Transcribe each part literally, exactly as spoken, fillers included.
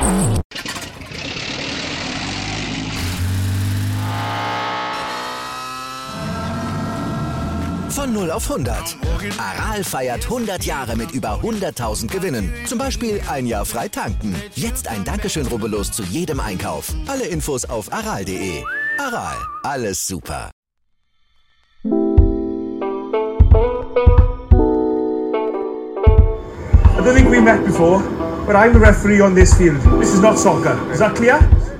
Von null auf hundert. Aral feiert hundert Jahre mit über hunderttausend Gewinnen. Zum Beispiel ein Jahr frei tanken. Jetzt ein Dankeschön, rubbellos zu jedem Einkauf. Alle Infos auf aral punkt de. Aral, alles super. I don't think we met before, but I'm the referee on this field. This is not soccer. Is that clear?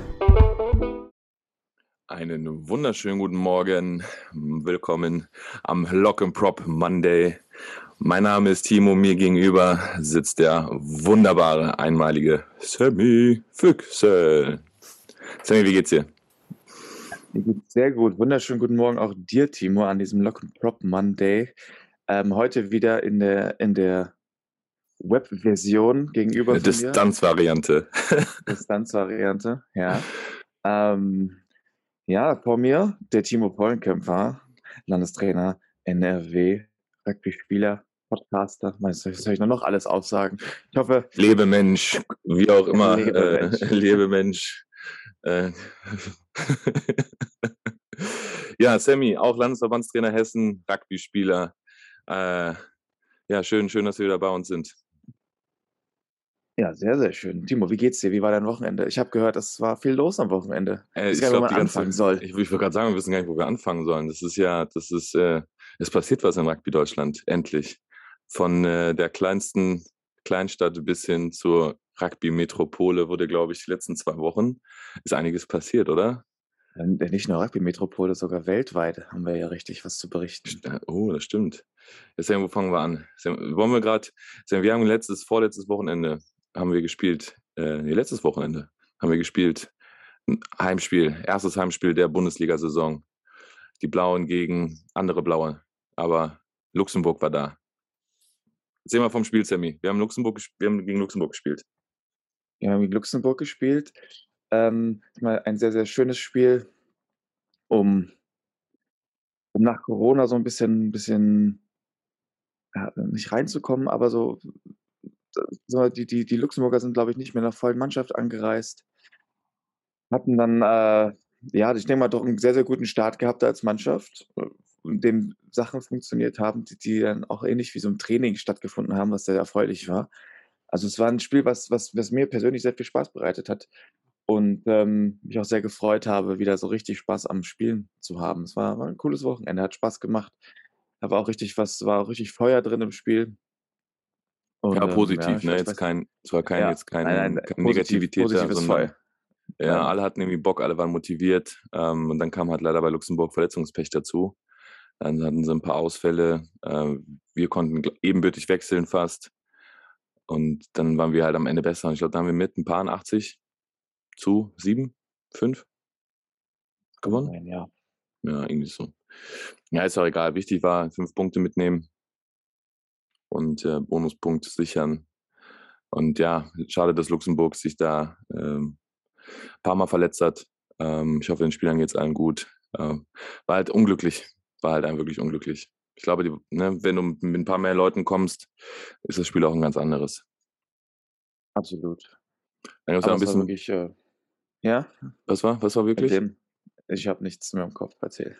Einen wunderschönen guten Morgen. Willkommen am Lock and Prop Monday. Mein Name ist Timo. Mir gegenüber sitzt der wunderbare, einmalige Sammy Füchsel. Sammy, wie geht's dir? Mir geht's sehr gut. Wunderschönen guten Morgen auch dir, Timo, an diesem Lock and Prop Monday. Ähm, heute wieder in der, in der Web-Version gegenüber Eine von Distanzvariante. mir. Distanzvariante, ja. Ähm, ja, vor mir der Timo Pollenkämpfer, Landestrainer, N R W, Rugby-Spieler, Podcaster. Was soll ich noch alles aufsagen? Ich hoffe, Lebemensch, wie auch immer. Lebemensch. Äh, Lebemensch. Äh. Ja, Sammy, auch Landesverbandstrainer Hessen, Rugby-Spieler. Äh, ja, schön, schön, dass wir wieder bei uns sind. Ja, sehr, sehr schön. Timo, wie geht's dir? Wie war dein Wochenende? Ich habe gehört, es war viel los am Wochenende. Äh, Ich ich weiß gar nicht, wo glaube, man die ganze, anfangen soll. ich, ich wollte gerade sagen, wir wissen gar nicht, wo wir anfangen sollen. Das ist ja, das ist, äh, es passiert was in Rugby Deutschland, endlich. Von äh, der kleinsten Kleinstadt bis hin zur Rugby-Metropole wurde, glaube ich, die letzten zwei Wochen ist einiges passiert, oder? Ähm, Nicht nur Rugby-Metropole, sogar weltweit haben wir ja richtig was zu berichten. St- Oh, das stimmt. Jetzt, Sam, wo fangen wir an? Sam, wollen wir gerade, Sam, wir haben letztes, vorletztes Wochenende haben wir gespielt, äh, nee, letztes Wochenende haben wir gespielt, ein Heimspiel, erstes Heimspiel der Bundesliga-Saison. Die Blauen gegen andere Blaue, aber Luxemburg war da. Erzähl mal vom Spiel, Sammy. Wir haben, Luxemburg, ges- wir haben gegen Luxemburg gespielt. Wir haben gegen Luxemburg gespielt. Ähm, mal ein sehr, sehr schönes Spiel, um, um nach Corona so ein bisschen, bisschen ja, nicht reinzukommen, aber so, so die, die, die Luxemburger sind, glaube ich, nicht mehr in der vollen Mannschaft angereist. Hatten dann, äh, ja, ich denke mal, doch einen sehr, sehr guten Start gehabt als Mannschaft, äh, in dem Sachen funktioniert haben, die, die dann auch ähnlich wie so ein Training stattgefunden haben, was sehr erfreulich war. Also es war ein Spiel, was, was, was mir persönlich sehr viel Spaß bereitet hat und ähm, mich auch sehr gefreut habe, wieder so richtig Spaß am Spielen zu haben. Es war, war ein cooles Wochenende, hat Spaß gemacht. Da war auch richtig was, war auch richtig Feuer drin im Spiel. Und Ja, ähm, ja, positiv, ich, ne? ich Jetzt weiß, kein, es war kein, ja, jetzt kein, nein, nein, kein positiv, Negativität da, positives sondern Feuer. ja, Ähm, alle hatten irgendwie Bock, alle waren motiviert. Ähm, und dann kam halt leider bei Luxemburg Verletzungspech dazu. Dann hatten sie ein paar Ausfälle. Äh, wir konnten gl- ebenbürtig wechseln fast. Und dann waren wir halt am Ende besser. Und ich glaube, da haben wir mit ein paar achtzig zu sieben, fünf gewonnen. nein, ja. Ja, irgendwie so. Ja, ist auch egal. Wichtig war, fünf Punkte mitnehmen und äh, Bonuspunkt sichern. Und ja, schade, dass Luxemburg sich da ähm, ein paar Mal verletzt hat. Ähm, ich hoffe, den Spielern geht es allen gut. Ähm, war halt unglücklich. War halt einfach wirklich unglücklich. Ich glaube, die, ne, wenn du mit ein paar mehr Leuten kommst, ist das Spiel auch ein ganz anderes. Absolut. Dann gab's ja Aber ein es war bisschen, wirklich, äh, ja, was war, was war mit wirklich? dem, ich habe nichts mehr im Kopf erzählt.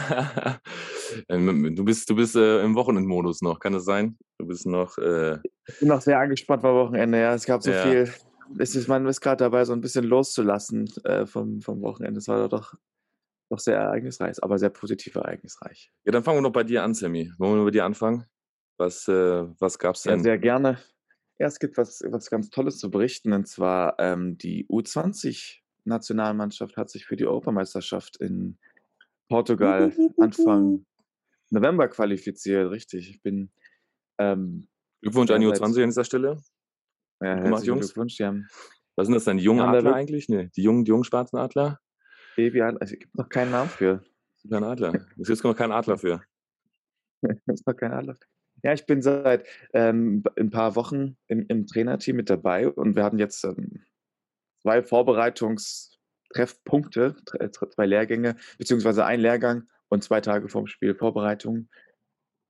Ähm, du bist, du bist äh, im Wochenendmodus noch, kann es sein? Du bist noch, äh, Ich bin noch sehr angespannt beim Wochenende, ja. Es gab so ja. viel. Es ist, man ist gerade dabei, so ein bisschen loszulassen äh, vom, vom Wochenende. Es war doch, doch sehr ereignisreich, aber sehr positiv ereignisreich. Ja, dann fangen wir noch bei dir an, Sammy. Wollen wir bei dir anfangen? Was, äh, was gab's Ja, denn? sehr gerne. Ja, es gibt was, was ganz Tolles zu berichten. Und zwar ähm, die U zwanzig-Nationalmannschaft hat sich für die Europameisterschaft in Portugal Anfang November qualifiziert. Richtig. Ich bin ähm, Glückwunsch an ja die seit U zwanzig an dieser Stelle. ja, Gut gemacht, herzlichen Jungs. Glückwunsch. Die haben, Was sind das denn? Die die jungen haben da Adler wirklich eigentlich? Nee, die jungen, die jungen schwarzen Adler? Baby an. Also, es gibt noch keinen Namen für. Kein Adler. Es gibt noch keinen Adler für. Das ist noch kein Anlauf. Ja, ich bin seit ähm, ein paar Wochen im, im Trainerteam mit dabei und wir hatten jetzt ähm, zwei Vorbereitungstreffpunkte, tre- tre- zwei Lehrgänge, beziehungsweise ein Lehrgang und zwei Tage vorm Spiel Vorbereitung.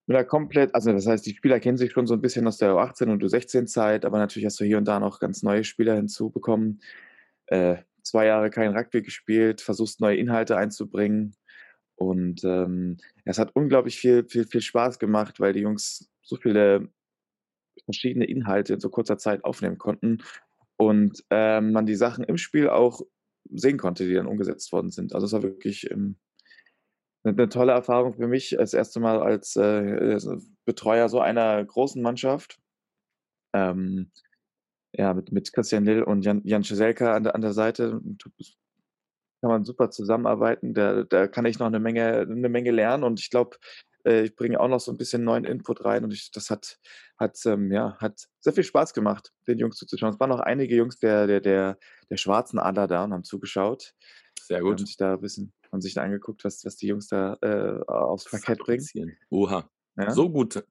Ja, komplett, also das heißt, die Spieler kennen sich schon so 'n bisschen aus der U achtzehn und U sechzehn Zeit, aber natürlich hast du hier und da noch ganz neue Spieler hinzubekommen. Äh, zwei Jahre kein Rugby gespielt, versuchst neue Inhalte einzubringen und, ähm, es hat unglaublich viel viel viel Spaß gemacht, weil die Jungs so viele verschiedene Inhalte in so kurzer Zeit aufnehmen konnten und, ähm, man die Sachen im Spiel auch sehen konnte, die dann umgesetzt worden sind. Also, es war wirklich, ähm 'ne 'ne tolle Erfahrung für mich, das erste Mal als, äh, äh, so Betreuer so einer großen Mannschaft. Ähm, ja, mit mit Christian Lill und Jan Jan Strzelka an der an der Seite kann man super zusammenarbeiten. Da da kann ich noch 'ne Menge 'ne Menge lernen und ich glaube, äh, ich bringe auch noch so 'n bisschen neuen Input rein und ich das hat hat, ähm, ja hat sehr viel Spaß gemacht, den Jungs zuzuschauen. Es waren auch einige Jungs der der der der Schwarzen Adler da und haben zugeschaut, Sehr haben gut. sich da bisschen haben sich da angeguckt, was was die Jungs da, äh, aufs Parkett bringen. Fabrizieren. Oha, Ja. so gut.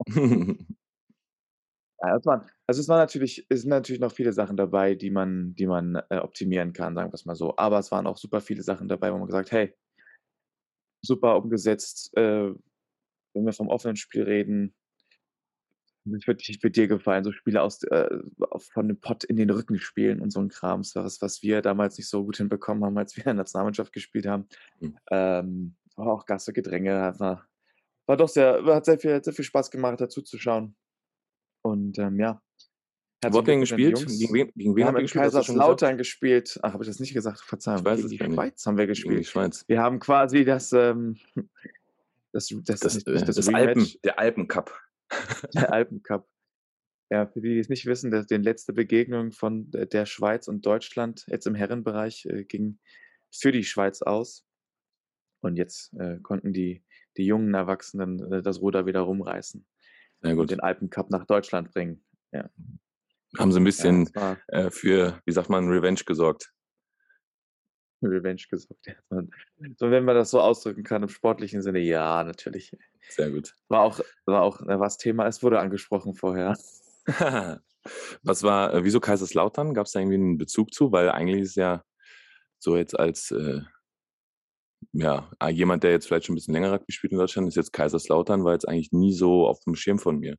Ja, das waren also, es war natürlich es sind natürlich noch viele Sachen dabei, die man die man, äh, optimieren kann, sagen wir's mal so. Aber es waren auch super viele Sachen dabei, wo man gesagt: „Hey“ „super umgesetzt, äh, wenn wir vom offenen Spiel reden“ „das wird dich wird dir gefallen“, so Spiele aus d äh, von dem Pott in den Rücken spielen und so 'n Krams, was was wir damals nicht so gut hinbekommen haben, als wir in der Nationalmannschaft gespielt haben. Hm. Ähm, war auch Gasse, Gedränge, war war doch sehr war hat sehr viel hat sehr viel Spaß gemacht, da zuzuschauen. Und, ähm, ja, Wo herzlichen habt ihr denn Glückwunsch an die gespielt? Gegen Jungs. wen gegen Wir wen haben habt ihr in gespielt? Hast du schon gesagt? Kaiserslautern gespielt. Ach, habe ich das nicht gesagt? Ich Verzeihung. weiß Gegen es die gar nicht. Schweiz haben wir Gegen die gespielt. Schweiz. Wir haben quasi das, ähm das das Das, nicht nicht äh das das Alpen Rematch der Alpencup. der Alpencup. Ja, für die, die's nicht wissen, das den letzte Begegnung von d der Schweiz und Deutschland jetzt im Herrenbereich, äh, ging für die Schweiz aus. Und jetzt, äh, konnten die die jungen Erwachsenen, äh, das Ruder wieder rumreißen Sehr und gut. den Alpencup nach Deutschland bringen. Ja. Haben sie 'n Ja, bisschen, es war äh, für, wie sagt man, Revenge gesorgt. Revenge gesorgt, ja. So, wenn man das so ausdrücken kann im sportlichen Sinne, ja, natürlich. Sehr gut. War auch war auch äh, war's Thema es wurde angesprochen vorher. Was war äh, wieso Kaiserslautern? Gab's da irgendwie 'n Bezug zu? Weil eigentlich ist es ja so jetzt als, äh ja, ah, jemand, der jetzt vielleicht schon 'n bisschen länger Rugby spielt in Deutschland, ist jetzt Kaiserslautern war jetzt eigentlich nie so aufm Schirm von mir.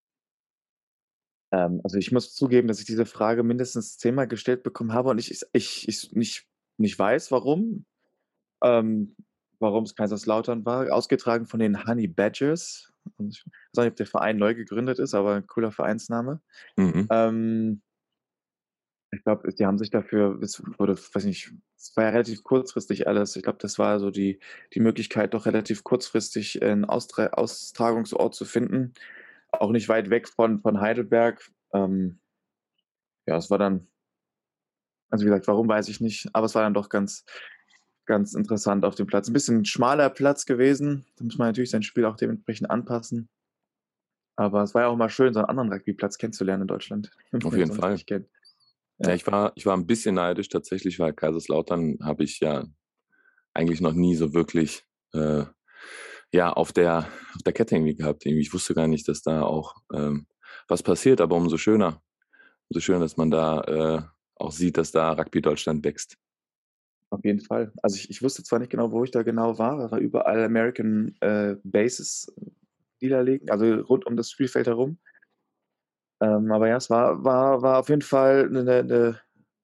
Ähm, also, ich muss zugeben, dass ich diese Frage mindestens zehnmal gestellt bekommen habe und ich es ich ich nicht nicht weiß, warum. Ähm, warum's Kaiserslautern war, ausgetragen von den Honey Badgers. Und ich weiß nicht, ob der Verein neu gegründet ist, aber cooler Vereinsname. Mhm. Ähm ich glaube, die haben sich dafür es wurde weiß nicht, es war ja relativ kurzfristig alles. Ich glaube, das war so die die Möglichkeit, doch relativ kurzfristig 'n Austra Austragungsort zu finden, auch nicht weit weg von von Heidelberg. Ähm ja, es war dann also, wie gesagt, warum, weiß ich nicht, aber es war dann doch ganz ganz interessant auf dem Platz. 'N bisschen schmaler Platz gewesen, da muss man natürlich sein Spiel auch dementsprechend anpassen. Aber es war ja auch mal schön, so 'n anderen Rugbyplatz kennenzulernen in Deutschland, den Auf man jeden sonst Fall. nicht kennt. Ja, Ja. ich war ich war 'n bisschen neidisch tatsächlich, weil Kaiserslautern habe ich ja eigentlich noch nie so wirklich, äh, ja, auf der auf der Kette irgendwie gehabt irgendwie. Ich wusste gar nicht, dass da auch, ähm, was passiert, aber umso schöner. Umso schöner, dass man da, äh, auch sieht, dass da Rugby Deutschland wächst. Auf jeden Fall. Also, ich ich wusste zwar nicht genau, wo ich da genau war, aber überall American, äh, Bases, die da liegen, also, rund um das Spielfeld herum. Ähm, aber ja, es war war war auf jeden Fall 'ne 'ne 'ne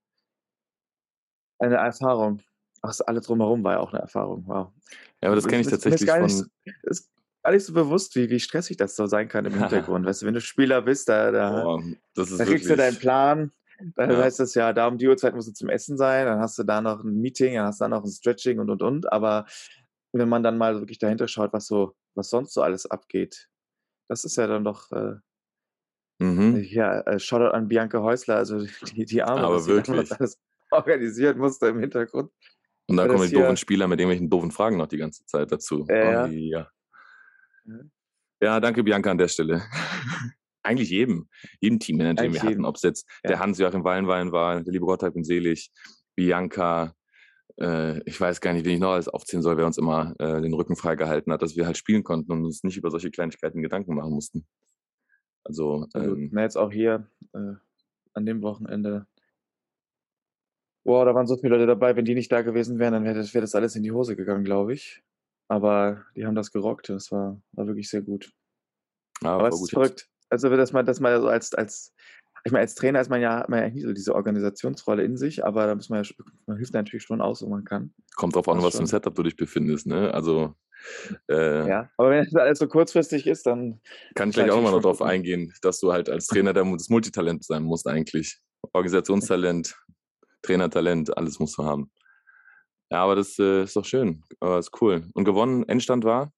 eine Erfahrung. Das alles Drumherum war ja auch 'ne Erfahrung, wow. Ja, aber das kenne ich Mir ist tatsächlich gar nicht so von ist gar nicht so bewusst, wie wie stressig das so sein kann im Hintergrund. Weißt du, wenn du Spieler bist, da da Boah, das da ist kriegst du deinen wirklich Plan, dann Ja. heißt das ja, da um die Uhrzeit musst du zum Essen sein, dann hast du da noch 'n Meeting, dann hast du da noch 'n Stretching und, und, und. Aber wenn man dann mal wirklich dahinter schaut, was so was sonst so alles abgeht, das ist ja dann doch, äh Mhm. ja, äh, Shoutout an Bianca Häusler, also, die die Arme, was Aber sie damals wirklich. alles organisieren musste im Hintergrund. Und dann Weil kommen das die doofen hier Spieler mit irgendwelchen doofen Fragen noch die ganze Zeit dazu. Ja, Oh ja. ja. Mhm. Ja, danke Bianca an der Stelle. Eigentlich jedem jedem Teammanager, den Eigentlich wir hatten, jedem. ob's jetzt der Ja. Hans-Joachim Wallenwein war, der liebe Gott hab ihn selig, Bianca, äh, ich weiß gar nicht, wen ich noch alles aufzählen soll, wer uns immer, äh, den Rücken freigehalten hat, dass wir halt spielen konnten und uns nicht über solche Kleinigkeiten Gedanken machen mussten. Also, Absolut. ähm Na, jetzt auch hier, äh, an dem Wochenende Boah, da waren so viele Leute dabei, wenn die nicht da gewesen wären, dann wäre das wäre das alles in die Hose gegangen, glaube ich. Aber die haben das gerockt. Das war war wirklich sehr gut. Ja, Aber voll es ist gut. Ich hab's verrückt. Also, dass man dass man so als als ich meine, als Trainer ist man ja hat man ja eigentlich nie so diese Organisationsrolle in sich, aber da muss man ja sch man hilft natürlich schon aus, wo man kann. Kommt drauf an, Das was für 'n schon. Setup du dich befindest, ne? Also, äh Ja, aber wenn das alles so kurzfristig ist, dann kann ich muss man gleich auch noch natürlich mal noch schon drauf gucken. eingehen, dass du halt als Trainer der Mu das Multitalent sein musst eigentlich. Organisationstalent, Trainertalent, alles musst du haben. Ja, aber das, äh, ist doch schön. Aber ist cool. Und gewonnen Endstand war?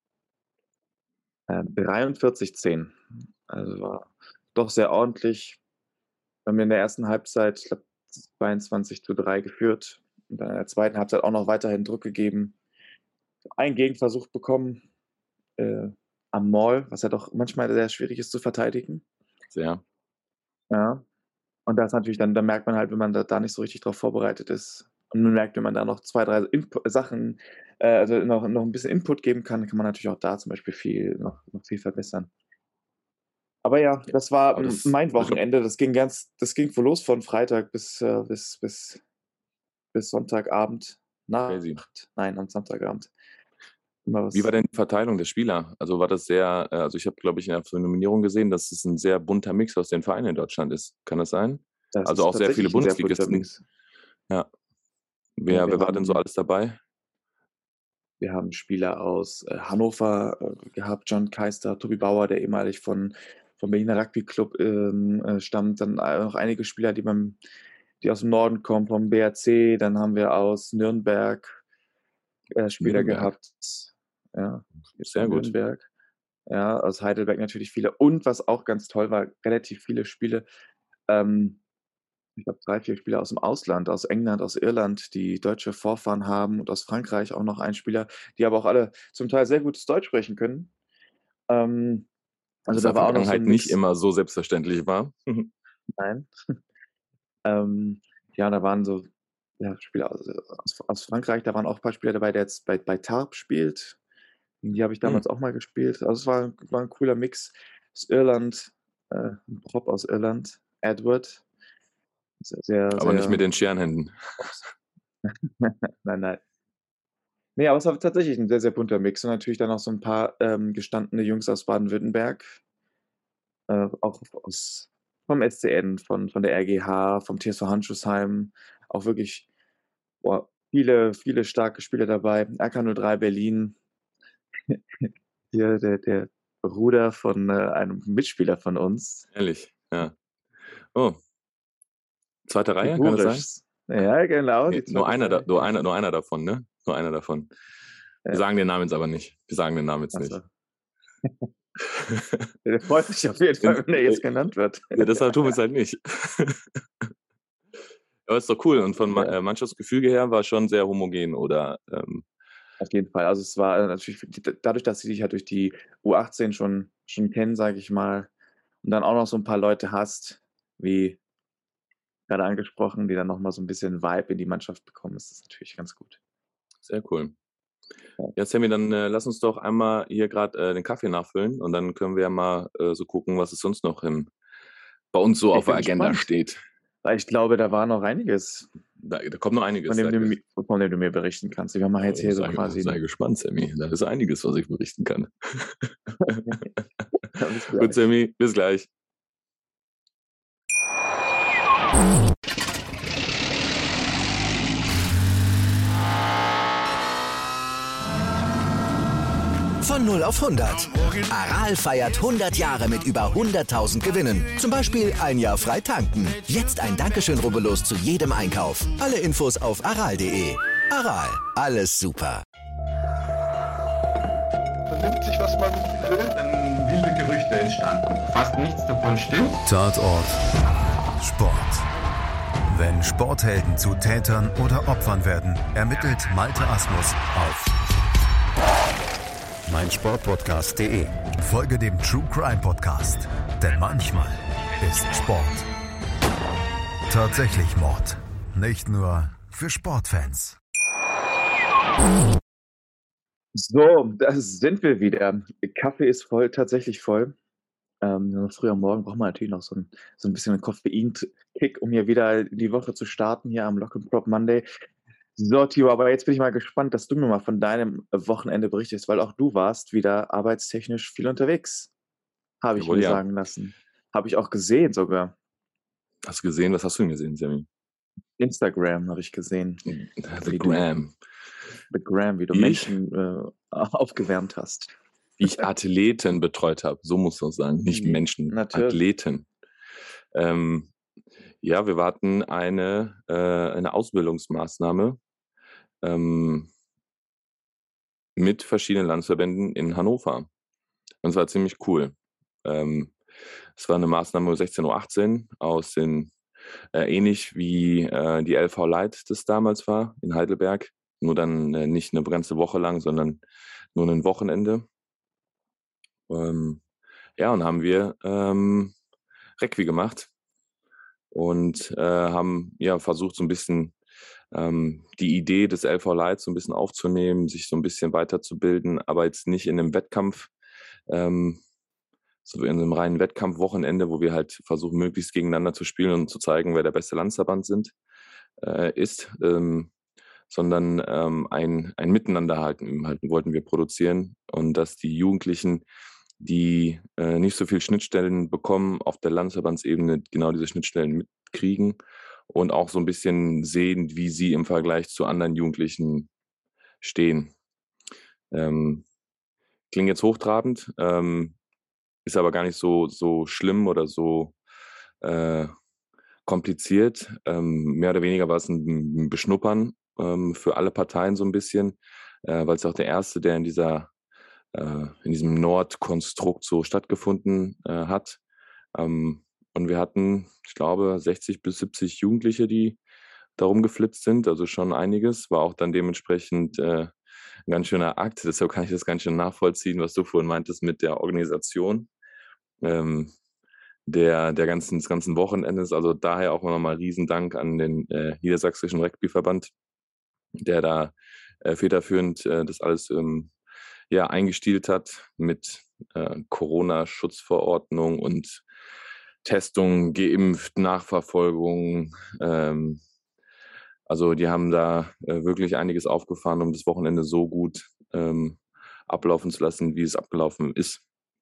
Äh, dreiundvierzig zehn. Also, war doch sehr ordentlich. Wir haben in der ersten Halbzeit, ich glaube, zweiundzwanzig zu drei geführt und dann in der zweiten Halbzeit auch noch weiterhin Druck gegeben. Einen Gegenversuch bekommen, äh, am Maul, was ja doch manchmal sehr schwierig ist zu verteidigen. Sehr. Ja. Und da ist natürlich dann da merkt man halt, wenn man da da nicht so richtig drauf vorbereitet ist und man merkt, wenn man da noch zwei, drei Inpu Sachen äh, also noch noch 'n bisschen Input geben kann, kann man natürlich auch da zum Beispiel viel noch noch viel verbessern. Aber ja, das war Aber m das mein ich glaube Wochenende. Das ging ganz das ging wohl los von Freitag bis, äh bis bis bis Sonntagabend Crazy. Nacht. Nein, am Sonntagabend. Immer Wie war was denn die Verteilung der Spieler? Also, war das sehr äh, also, ich habe, glaube ich, in der Nominierung gesehen, dass es 'n sehr bunter Mix aus den Vereinen in Deutschland ist. Kann das sein? Das Also, ist auch sehr viele tatsächlich 'n sehr bunter Bundesligisten? Mix. Ja. Ja, Wer wir wer war denn so haben alles dabei? wir haben Spieler aus, äh, Hannover, äh, gehabt, John Keister, Tobi Bauer, der ehemalig von vom Berliner Rugby Club, ähm, äh, stammt. Dann a auch einige Spieler, die beim die aus'm Norden kommen, vom B R C. Dann haben wir aus Nürnberg, äh, Spieler Nürnberg. gehabt. Ja, jetzt Sehr von gut. Nürnberg. Ja, aus Heidelberg natürlich viele. Und was auch ganz toll war, relativ viele Spiele, ähm, ich glaube drei, vier Spieler aus'm Ausland, aus England, aus Irland, die deutsche Vorfahren haben und aus Frankreich auch noch ein Spieler, die aber auch alle zum Teil sehr gutes Deutsch sprechen können. Ähm, also, Was in da der war auch noch so 'n Vergangenheit nicht Mix. immer so selbstverständlich war. Nein. Ähm, ja, da waren so, ja, Spieler aus aus aus Frankreich, da waren auch paar Spieler dabei, der jetzt bei bei Tarbes spielt. Gegen die habe ich Hm. damals auch mal gespielt. Also, es war war 'n cooler Mix. Aus Irland, äh, 'n Prop aus Irland, Edward. Sehr, sehr, Aber nicht mit sehr den Scherenhänden. Nein, nein. Ne, aber es war tatsächlich 'n sehr, sehr bunter Mix und natürlich dann auch so 'n paar, ähm, gestandene Jungs aus Baden-Württemberg. Äh, auch aus vom S C N, von von der R G H, vom T S V Handschuhsheim, auch wirklich, boah, viele, viele starke Spieler dabei. R K null drei Berlin. Hier der der Bruder von, äh, einem Mitspieler von uns. Ehrlich, ja. Oh. zweite Die Reihe, kann das sein? Burischs. Ja, genau, Ne, die nur zweite einer da Reihe. nur einer nur einer davon, ne? Nur einer davon. Wir Ja. sagen den Namen jetzt aber nicht. Wir sagen den Namen jetzt Ach so. nicht. Der freut sich auf jeden Fall, wenn er jetzt genannt wird. Ja, deshalb tun wir's halt nicht. Aber ist doch cool und von Ma Ja. äh, Mannschaftsgefüge her war schon sehr homogen oder, ähm Auf jeden Fall. Also, es war, äh, natürlich d d dadurch, dass sie dich halt durch die U achtzehn schon schon kennen, sage ich mal, und dann auch noch so 'n paar Leute hast, wie grade angesprochen, die dann noch mal so 'n bisschen Vibe in die Mannschaft bekommen, ist das natürlich ganz gut. Sehr cool. Ja. Ja, Sammy, dann, äh, lass uns doch einmal hier grad, äh, den Kaffee nachfüllen und dann können wir ja mal, äh, so gucken, was es sonst noch in bei uns so Ich auf der bin Agenda gespannt, steht. weil ich glaube, da war noch einiges Da da kommt noch von einiges, dem da du ge mi von dem du mir berichten kannst. Wir haben ja jetzt Äh, hier so sei quasi sei 'n gespannt, Sammy. Da ist einiges, was ich berichten kann. Ja, bis Gut, gleich. Sammy, bis gleich. Von null auf hundert. Aral feiert hundert Jahre mit über hunderttausend Gewinnen. Zum Beispiel ein Jahr frei tanken. Jetzt ein Dankeschön, rubbellos zu jedem Einkauf. Alle Infos auf aral punkt de. Aral, alles super. Man nimmt sich, was man will, dann wilde Gerüchte entstanden. Fast nichts davon stimmt. Tatort Sport. Wenn Sporthelden zu Tätern oder Opfern werden, ermittelt Malte Asmus auf meinsportpodcast punkt de. Folge dem True Crime Podcast, denn manchmal ist Sport tatsächlich Mord. Nicht nur für Sportfans. So, da sind wir wieder. Kaffee ist voll, tatsächlich voll. Ähm, früh am Morgen braucht man natürlich noch so 'n so 'n bisschen 'n Koffein-Kick, um hier wieder die Woche zu starten hier am Lock and Prop Monday. So, Timo, aber jetzt bin ich mal gespannt, dass du mir mal von deinem Wochenende berichtest, weil auch du warst wieder arbeitstechnisch viel unterwegs. habe ich Jawohl, mir ja. sagen lassen. Habe ich auch gesehen sogar. Hast du gesehen? Was hast du denn gesehen, Sammy? Instagram habe ich gesehen. The Wie du Gram. The Gram, wie du Ich? Menschen, äh, aufgewärmt hast. Wie ich Athleten betreut habe, so muss man sagen, nicht Mhm, Menschen, natürlich. Athleten. Ähm, ja, wir hatten eine, äh, eine Ausbildungsmaßnahme ähm, mit verschiedenen Landesverbänden in Hannover. Und es war ziemlich cool. Ähm, es war eine Maßnahme um sechzehn Uhr achtzehn aus den, äh, ähnlich wie äh, die L V Light das damals war in Heidelberg. Nur dann äh, nicht eine ganze Woche lang, sondern nur ein Wochenende. Ähm, ja, und haben wir ähm, Requi gemacht und äh, haben ja versucht, so ein bisschen ähm, die Idee des L V Light so ein bisschen aufzunehmen, sich so ein bisschen weiterzubilden, aber jetzt nicht in einem Wettkampf, ähm, so in einem reinen Wettkampfwochenende, wo wir halt versuchen, möglichst gegeneinander zu spielen und zu zeigen, wer der beste Landesverband sind, äh, ist, ähm, sondern ähm, ein, ein Miteinander halten, halten wollten wir produzieren und dass die Jugendlichen, die äh, nicht so viel Schnittstellen bekommen, auf der Landesverbandsebene genau diese Schnittstellen mitkriegen und auch so ein bisschen sehen, wie sie im Vergleich zu anderen Jugendlichen stehen. Ähm, klingt jetzt hochtrabend, ähm, ist aber gar nicht so, so schlimm oder so äh, kompliziert. Ähm, mehr oder weniger war es ein, ein Beschnuppern ähm, für alle Parteien so ein bisschen, äh, weil es auch der erste, der in dieser äh, in diesem Nordkonstrukt so stattgefunden äh, hat. Ähm, und wir hatten, ich glaube, sechzig bis siebzig Jugendliche, die da rumgeflitzt sind, also schon einiges. War auch dann dementsprechend äh, ein ganz schöner Akt. Deshalb kann ich das ganz schön nachvollziehen, was du vorhin meintest mit der Organisation ähm, der, der ganzen, des ganzen Wochenendes. Also daher auch nochmal Riesendank an den äh, Niedersächsischen Rugbyverband, der da äh, federführend äh, das alles ähm, ja, eingestielt hat mit äh, Corona-Schutzverordnung und Testung, geimpft, Nachverfolgung. Ähm, also die haben da äh, wirklich einiges aufgefahren, um das Wochenende so gut ähm, ablaufen zu lassen, wie es abgelaufen ist.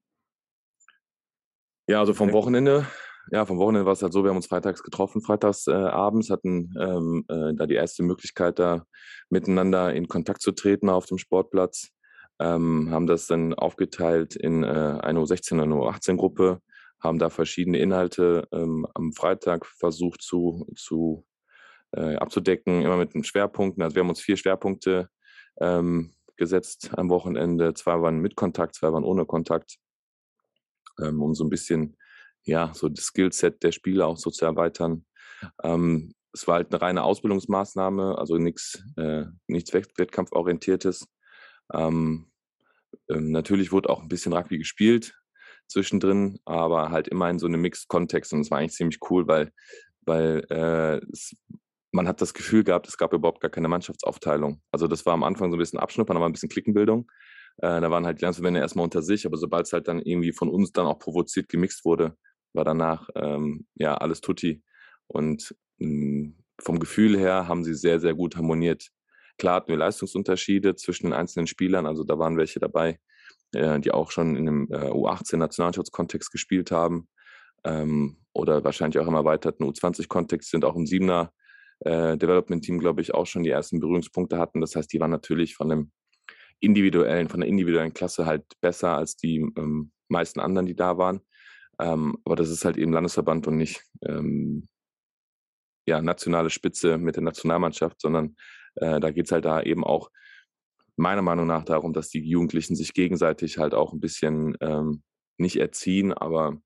Ja, also vom Wochenende, ja, vom Wochenende war es halt so, wir haben uns freitags getroffen, freitags äh, abends, hatten ähm, äh, da die erste Möglichkeit, da miteinander in Kontakt zu treten auf dem Sportplatz, ähm, haben das dann aufgeteilt in äh, eine U sechzehn und eine U achtzehn Gruppe, haben da verschiedene Inhalte ähm, am Freitag versucht zu, zu äh, abzudecken, immer mit den Schwerpunkten. Also wir haben uns vier Schwerpunkte ähm, gesetzt am Wochenende. Zwei waren mit Kontakt, zwei waren ohne Kontakt, ähm, um so ein bisschen, ja, so das Skillset der Spieler auch so zu erweitern. Ähm, es war halt eine reine Ausbildungsmaßnahme, also nichts äh, nichts Wettkampforientiertes. Ähm, ähm, natürlich wurde auch ein bisschen Rugby gespielt zwischendrin, aber halt immer in so einem Mixed-Kontext. Und es war eigentlich ziemlich cool, weil, weil äh, es, man hat das Gefühl gehabt, es gab überhaupt gar keine Mannschaftsaufteilung. Also das war am Anfang so ein bisschen Abschnuppern, aber ein bisschen Klickenbildung. Äh, da waren halt die Landesverbände erstmal unter sich, aber sobald es halt dann irgendwie von uns dann auch provoziert gemixt wurde, war danach ähm, ja alles tutti. Und mh, vom Gefühl her haben sie sehr, sehr gut harmoniert. Klar hatten wir Leistungsunterschiede zwischen den einzelnen Spielern, also da waren welche dabei, äh, die auch schon in einem äh, U achtzehn Nationalmannschaftskontext gespielt haben ähm, oder wahrscheinlich auch im erweiterten U zwanzig Kontext, sind auch im Siebener äh, Development-Team, glaube ich, auch schon die ersten Berührungspunkte hatten. Das heißt, die waren natürlich von dem individuellen, von der individuellen Klasse halt besser als die ähm, meisten anderen, die da waren. Ähm, aber das ist halt eben Landesverband und nicht ähm, ja, nationale Spitze mit der Nationalmannschaft, sondern äh, da geht es halt da eben auch meiner Meinung nach darum, dass die Jugendlichen sich gegenseitig halt auch ein bisschen ähm, nicht erziehen, aber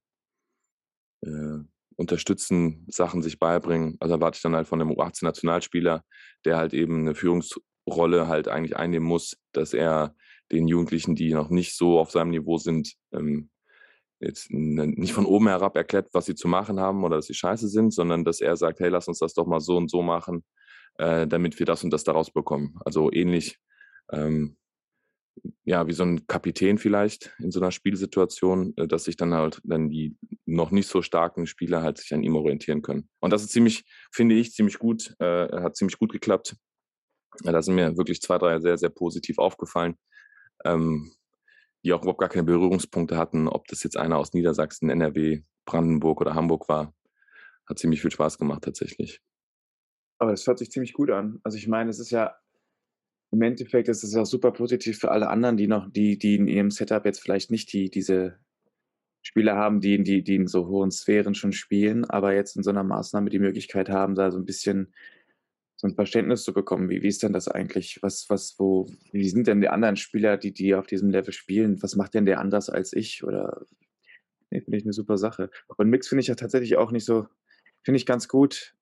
äh, unterstützen, Sachen sich beibringen. Also erwarte ich dann halt von einem U achtzehn Nationalspieler, der halt eben eine Führungsrolle halt eigentlich einnehmen muss, dass er den Jugendlichen, die noch nicht so auf seinem Niveau sind, ähm, jetzt nicht von oben herab erklärt, was sie zu machen haben oder dass sie scheiße sind, sondern dass er sagt, hey, lass uns das doch mal so und so machen, äh, damit wir das und das daraus bekommen. Also ähnlich ähm, ja, wie so ein Kapitän vielleicht in so einer Spielsituation, äh, dass sich dann halt dann die noch nicht so starken Spieler halt sich an ihm orientieren können. Und das ist ziemlich, finde ich, ziemlich gut, äh, hat ziemlich gut geklappt. Ja, da sind mir wirklich zwei, drei sehr, sehr positiv aufgefallen. Ähm, die auch überhaupt gar keine Berührungspunkte hatten, ob das jetzt einer aus Niedersachsen, N R W, Brandenburg oder Hamburg war. Hat ziemlich viel Spaß gemacht tatsächlich. Aber das hört sich ziemlich gut an. Also ich meine, es ist ja im Endeffekt ist es auch super positiv für alle anderen, die noch die die in ihrem Setup jetzt vielleicht nicht die diese Spieler haben, die in die die in so hohen Sphären schon spielen, aber jetzt in so 'ner Maßnahme die Möglichkeit haben, da so 'n bisschen so 'n Verständnis zu bekommen. Wie wie ist denn das eigentlich? Was was wo wie sind denn die anderen Spieler, die die auf diesem Level spielen? Was macht denn der anders als ich? Oder ne, finde ich 'ne super Sache. Und Mix finde ich ja tatsächlich auch nicht so finde ich ganz gut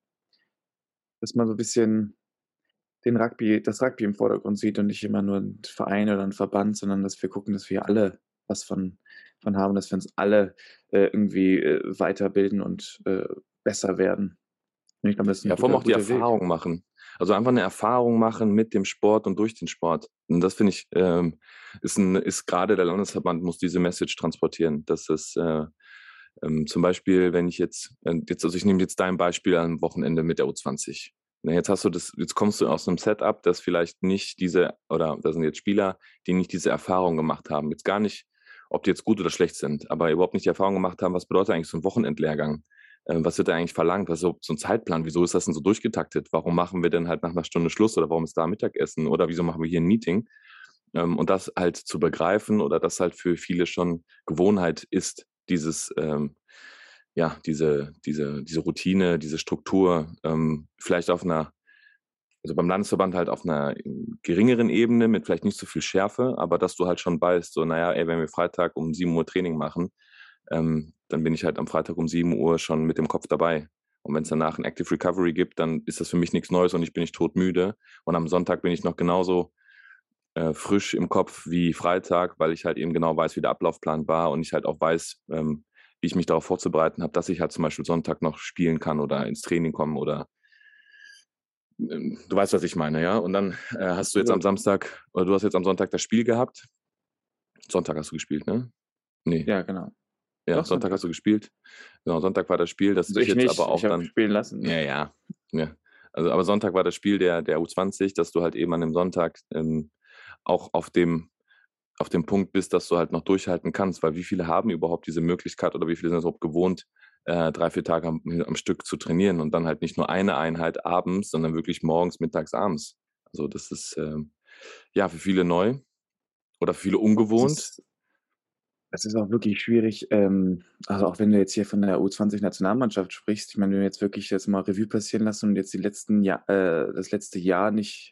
dass man so bisschen den Rugby das Rugby im Vordergrund sieht und nicht immer nur 'n Verein oder 'n Verband, sondern dass wir gucken, dass wir alle was von von haben, dass wir uns alle, äh, irgendwie, äh, weiterbilden und, äh, besser werden. Und ich glaube, das ist 'n Ja, vor allem guter auch die guter Weg. Erfahrung machen. Also, einfach 'ne Erfahrung machen mit dem Sport und durch den Sport. Und das finde ich, ähm, ist 'n ist grade der Landesverband muss diese Message transportieren, dass es, äh, ähm, zum Beispiel, wenn ich jetzt äh, jetzt also, ich nehme jetzt dein Beispiel am Wochenende mit der U zwanzig. Ne, jetzt hast du das jetzt kommst du aus 'nem Setup, das vielleicht nicht diese oder da sind jetzt Spieler, die nicht diese Erfahrung gemacht haben. Jetzt gar nicht, ob die jetzt gut oder schlecht sind, aber überhaupt nicht die Erfahrung gemacht haben, was bedeutet eigentlich so 'n Wochenendlehrgang? Ähm, was wird da eigentlich verlangt? Was ist so so 'n Zeitplan? Wieso ist das denn so durchgetaktet? Warum machen wir denn halt nach 'ner Stunde Schluss oder warum ist da Mittagessen oder wieso machen wir hier 'n Meeting? Ähm, und das halt zu begreifen oder das halt für viele schon Gewohnheit ist, dieses, ähm ja, diese diese diese Routine, diese Struktur, ähm, vielleicht auf 'ner also, beim Landesverband halt auf 'ner, hm, geringeren Ebene mit vielleicht nicht so viel Schärfe, aber dass du halt schon weißt, so: „Na ja, ey, wenn wir Freitag um sieben Uhr Training machen, ähm, dann bin ich halt am Freitag um sieben Uhr schon mit dem Kopf dabei. Und wenn's danach 'n Active Recovery gibt, dann ist das für mich nix Neues und ich bin nicht todmüde. Und am Sonntag bin ich noch genauso, äh, frisch im Kopf wie Freitag, weil ich halt eben genau weiß, wie der Ablaufplan war und ich halt auch weiß, ähm, wie ich mich darauf vorzubereiten habe, dass ich halt zum Beispiel Sonntag noch spielen kann oder ins Training komme oder ähm, du weißt, was ich meine, ja? Und dann, äh, hast du jetzt am Absolut. Samstag oder du hast jetzt am Sonntag das Spiel gehabt. Sonntag hast du gespielt, ne? Ne. Ja, genau. Ja, Doch, Sonntag Sonntag. hast du gespielt. Genau, Sonntag war das Spiel, dass Also, dich ich jetzt nicht. aber Ich auch habe dann spielen lassen, ne? ja, ja, ja. Also, aber Sonntag war das Spiel der der U zwanzig, dass du halt eben an dem Sonntag, ähm, auch auf dem auf dem Punkt bist, dass du halt noch durchhalten kannst, weil wie viele haben überhaupt diese Möglichkeit oder wie viele sind es überhaupt gewohnt, äh, drei, vier Tage am am Stück zu trainieren und dann halt nicht nur eine Einheit abends, sondern wirklich morgens, mittags, abends. Also, das ist, ähm, ja, für viele neu oder für viele Es ungewohnt. ist es ist auch wirklich schwierig, ähm also, auch wenn du jetzt hier von der U zwanzig-Nationalmannschaft sprichst. Ich meine, wenn wir jetzt wirklich jetzt mal Revue passieren lassen und jetzt die letzten Jahr äh, das letzte Jahr nicht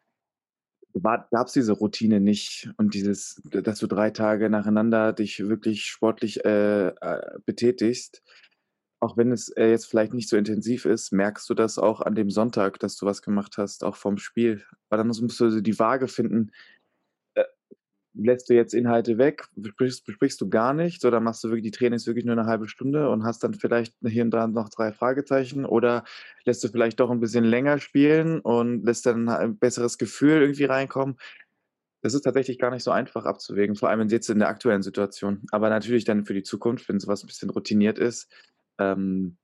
war gab's diese Routine nicht und dieses d dass du drei Tage nacheinander dich wirklich sportlich, äh, äh, betätigst. Auch wenn es, äh, jetzt vielleicht nicht so intensiv ist, merkst du das auch an dem Sonntag, dass du was gemacht hast, auch vorm Spiel. Weil dann musst musst du so die Waage finden. Äh, lässt du jetzt Inhalte weg? Besprichst besprichst du gar nichts oder machst du wirklich die Trainings wirklich nur 'ne halbe Stunde und hast dann vielleicht hier und da noch drei Fragezeichen? Oder lässt du vielleicht doch 'n bisschen länger spielen und lässt dann ein besseres Gefühl irgendwie reinkommen? Das ist tatsächlich gar nicht so einfach abzuwägen, vor allem wenn jetzt in der aktuellen Situation. Aber natürlich dann für die Zukunft, wenn so was 'n bisschen routiniert ist, ähm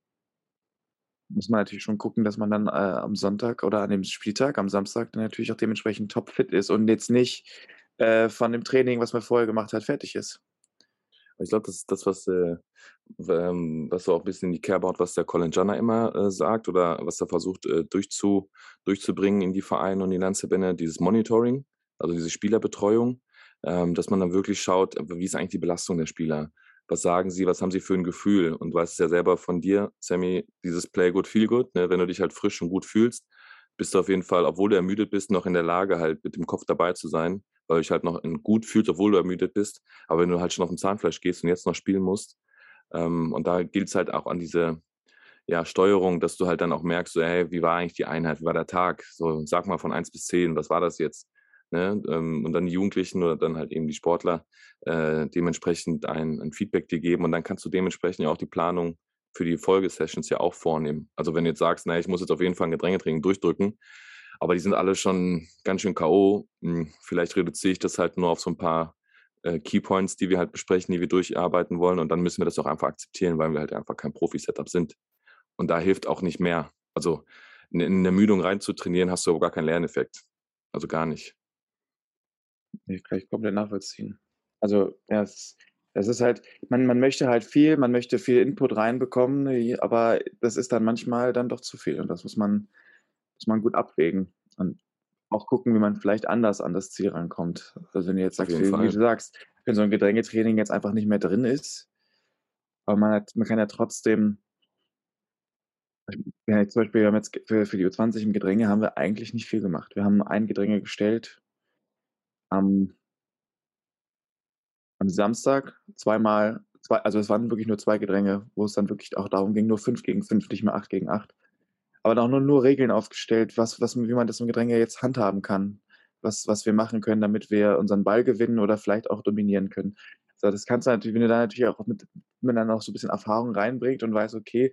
muss man natürlich schon gucken, dass man dann, äh, am Sonntag oder an dem Spieltag, am Samstag dann natürlich auch dementsprechend topfit ist und jetzt nicht, äh, von dem Training, was man vorher gemacht hat, fertig ist. Ich glaube, das ist das, was, äh, w ähm, was so auch bisschen in die Kerbe haut, was der Colin Janner immer, äh, sagt oder was er versucht, äh, durchzu durchzubringen in die Vereine und die Landesverbände, dieses Monitoring, also, diese Spielerbetreuung, ähm, dass man dann wirklich schaut, wie ist eigentlich die Belastung der Spieler? Was sagen sie? Was haben sie für 'n Gefühl? Und du weißt es ja selber von dir, Sammy, dieses Play good, feel good, ne? Wenn du dich halt frisch und gut fühlst, bist du auf jeden Fall, obwohl du ermüdet bist, noch in der Lage, halt mit dem Kopf dabei zu sein, weil du dich halt noch in gut fühlst, obwohl du ermüdet bist. Aber wenn du halt schon aufm Zahnfleisch gehst und jetzt noch spielen musst, ähm, und da gilt's halt auch an diese, ja, Steuerung, dass du halt dann auch merkst, so: „Hey, wie war eigentlich die Einheit? Wie war der Tag? So, sag mal von eins bis zehn, was war das jetzt?“ Ne? Ähm, und dann die Jugendlichen oder dann halt eben die Sportler, äh, dementsprechend ein ein Feedback dir geben und dann kannst du dementsprechend ja auch die Planung für die Folgesessions ja auch vornehmen. Also, wenn du jetzt sagst: „Na ja, ich muss jetzt auf jeden Fall 'n Gedrängetraining durchdrücken“, aber die sind alle schon ganz schön K.O., hm, vielleicht reduziere ich das halt nur auf so 'n paar, äh, Keypoints, die wir halt besprechen, die wir durcharbeiten wollen und dann müssen wir das auch einfach akzeptieren, weil wir halt einfach kein Profi-Setup sind. Und da hilft auch nicht mehr. Also, in in 'ne Ermüdung rein zu trainieren, hast du aber gar keinen Lerneffekt. Also, gar nicht. Ne, kann ich komplett nachvollziehen. Also, ja, es es ist halt man man möchte halt viel, man möchte viel Input reinbekommen, j aber das ist dann manchmal dann doch zu viel und das muss man muss man gut abwägen und auch gucken, wie man vielleicht anders an das Ziel rankommt. Also, wenn du jetzt Auf sagst, jeden wie wie Fall. du sagst, wenn so 'n Gedrängetraining jetzt einfach nicht mehr drin ist, aber man hat man kann ja trotzdem ja, jetzt zum Beispiel, wir haben jetzt für für die U zwanzig im Gedränge haben wir eigentlich nicht viel gemacht. Wir haben ein Gedränge gestellt am am Samstag, zweimal zwei also, es waren wirklich nur zwei Gedränge, wo es dann wirklich auch darum ging, nur fünf gegen fünf, nicht mehr acht gegen acht. Aber dann auch nur nur Regeln aufgestellt, was was wie man das im Gedränge jetzt handhaben kann, was was wir machen können, damit wir unseren Ball gewinnen oder vielleicht auch dominieren können. So, das kannst du natürlich wenn du da natürlich auch mit wenn man dann auch so 'n bisschen Erfahrung reinbringt und weiß: „Okay,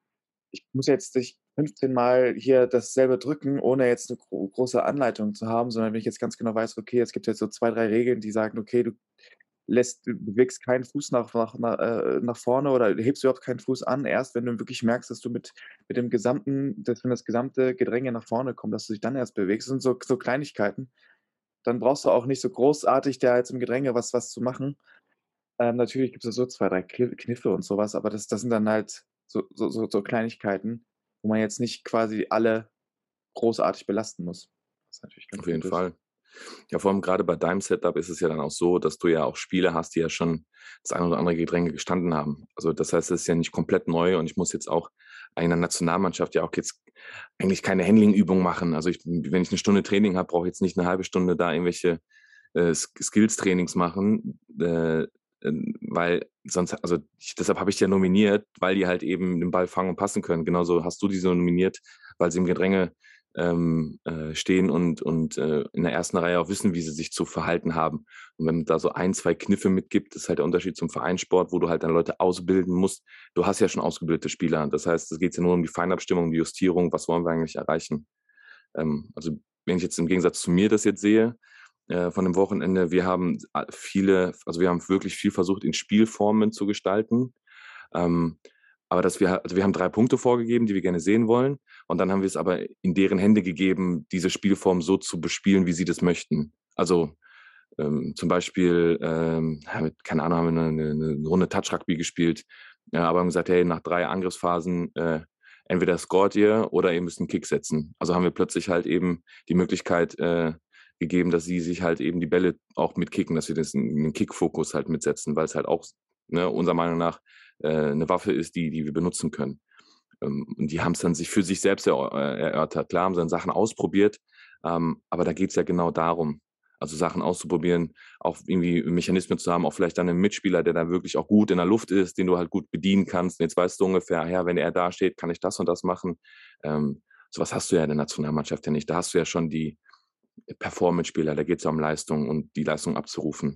ich muss jetzt nicht fünfzehn Mal hier dasselbe drücken, ohne jetzt 'ne gro große Anleitung zu haben“, sondern wenn ich jetzt ganz genau weiß: „Okay, es gibt jetzt so zwei, drei Regeln, die sagen: Okay, du lässt du bewegst keinen Fuß nach nach na äh, nach vorne oder hebst überhaupt keinen Fuß an. Erst wenn du wirklich merkst, dass du mit mit dem gesamten dass wenn das gesamte Gedränge nach vorne kommt, dass du dich dann erst bewegst.“ Das sind so so Kleinigkeiten. Dann brauchst du auch nicht so großartig da jetzt im Gedränge was was zu machen. Ähm, natürlich gibt's da so zwei, drei Kli Kniffe und so was, aber das das sind dann halt so so so so Kleinigkeiten, wo man jetzt nicht quasi alle großartig belasten muss, was natürlich ganz Auf jeden gut ist. Fall. Ja, vor allem grade bei deinem Setup ist es ja dann auch so, dass du ja auch Spieler hast, die ja schon das ein oder andere Gedränge gestanden haben. Also, das heißt, es ist ja nicht komplett neu und ich muss jetzt auch einer Nationalmannschaft ja auch jetzt eigentlich keine Handling-Übung machen. Also, ich wenn ich 'ne Stunde Training habe, brauche ich jetzt nicht 'ne halbe Stunde da irgendwelche, äh, Sk Skills-Trainings machen, äh, ähm, weil sonst also, ich deshalb habe ich die ja nominiert, weil die halt eben den Ball fangen und passen können. Genauso hast du die so nominiert, weil sie im Gedränge, ähm, äh, stehen und und, äh, in der ersten Reihe auch wissen, wie sie sich zu verhalten haben. Und wenn man da so ein, zwei Kniffe mitgibt, ist halt der Unterschied zum Vereinssport, wo du halt dann Leute ausbilden musst. Du hast ja schon ausgebildete Spieler. Das heißt, da geht's ja nur um die Feinabstimmung, die Justierung, was wollen wir eigentlich erreichen? Ähm, also, wenn ich jetzt im Gegensatz zu mir das jetzt sehe, äh, von dem Wochenende, wir haben a viele also, wir haben wirklich viel versucht, in Spielformen zu gestalten. Ähm, aber dass wir also, wir haben drei Punkte vorgegeben, die wir gerne sehen wollen. Und dann haben wir's aber in deren Hände gegeben, diese Spielform so zu bespielen, wie sie das möchten. Also, ähm, zum Beispiel, ähm, ja, mit keine Ahnung, haben wir 'ne 'ne 'ne Runde Touch-Rugby gespielt, ja, aber haben gesagt: „Hey, nach drei Angriffsphasen, äh, entweder scored ihr oder ihr müsst 'n Kick setzen.“ Also, haben wir plötzlich halt eben die Möglichkeit, äh, gegeben, dass sie sich halt eben die Bälle auch mitkicken, dass wir das in in den Kick-Fokus halt mitsetzen, weil's halt auch s ne, unserer Meinung nach, äh, 'ne Waffe ist, die die wir benutzen können. Ähm, und die haben's dann sich für sich selbst ero äh, erörtert. Klar haben sie dann Sachen ausprobiert, ähm, aber da geht's ja genau darum. Also, Sachen auszuprobieren, auch irgendwie Mechanismen zu haben, auch vielleicht dann 'nen Mitspieler, der da wirklich auch gut in der Luft ist, den du halt gut bedienen kannst. Und jetzt weißt du ungefähr: „Ja, wenn er da steht, kann ich das und das machen.“ Ähm, so was hast du ja in der Nationalmannschaft ja nicht. Da hast du ja schon die Performance-Spieler, da geht's ja um Leistung und die Leistung abzurufen.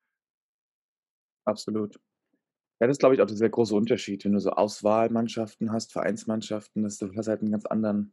Absolut. Ja, das ist, glaube ich, auch der sehr große Unterschied, wenn du so Auswahlmannschaften hast, Vereinsmannschaften, dass du hast halt 'n ganz anderen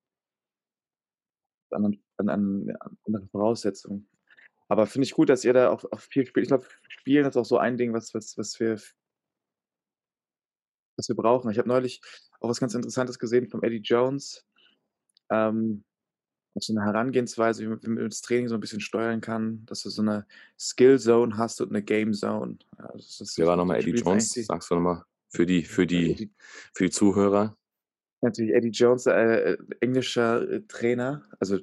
anderen an an ja, andere Voraussetzungen. Aber finde ich gut, dass ihr da auch auch viel spielt. Ich glaube, Spielen ist auch so ein Ding, was was was wir f was wir brauchen. Ich habe neulich auch was ganz Interessantes gesehen vom Eddie Jones, ähm, auch so 'ne Herangehensweise, wie man wie man das Training so 'n bisschen steuern kann, dass du so 'ne Skill Zone hast und 'ne Game Zone. Ja, das ist Wer das war noch du mal Eddie spielst eigentlich Jones? die Sag's doch noch mal für die für Ja, die Eddie für die Zuhörer. Natürlich Eddie Jones, äh, äh, englischer, äh, Trainer, also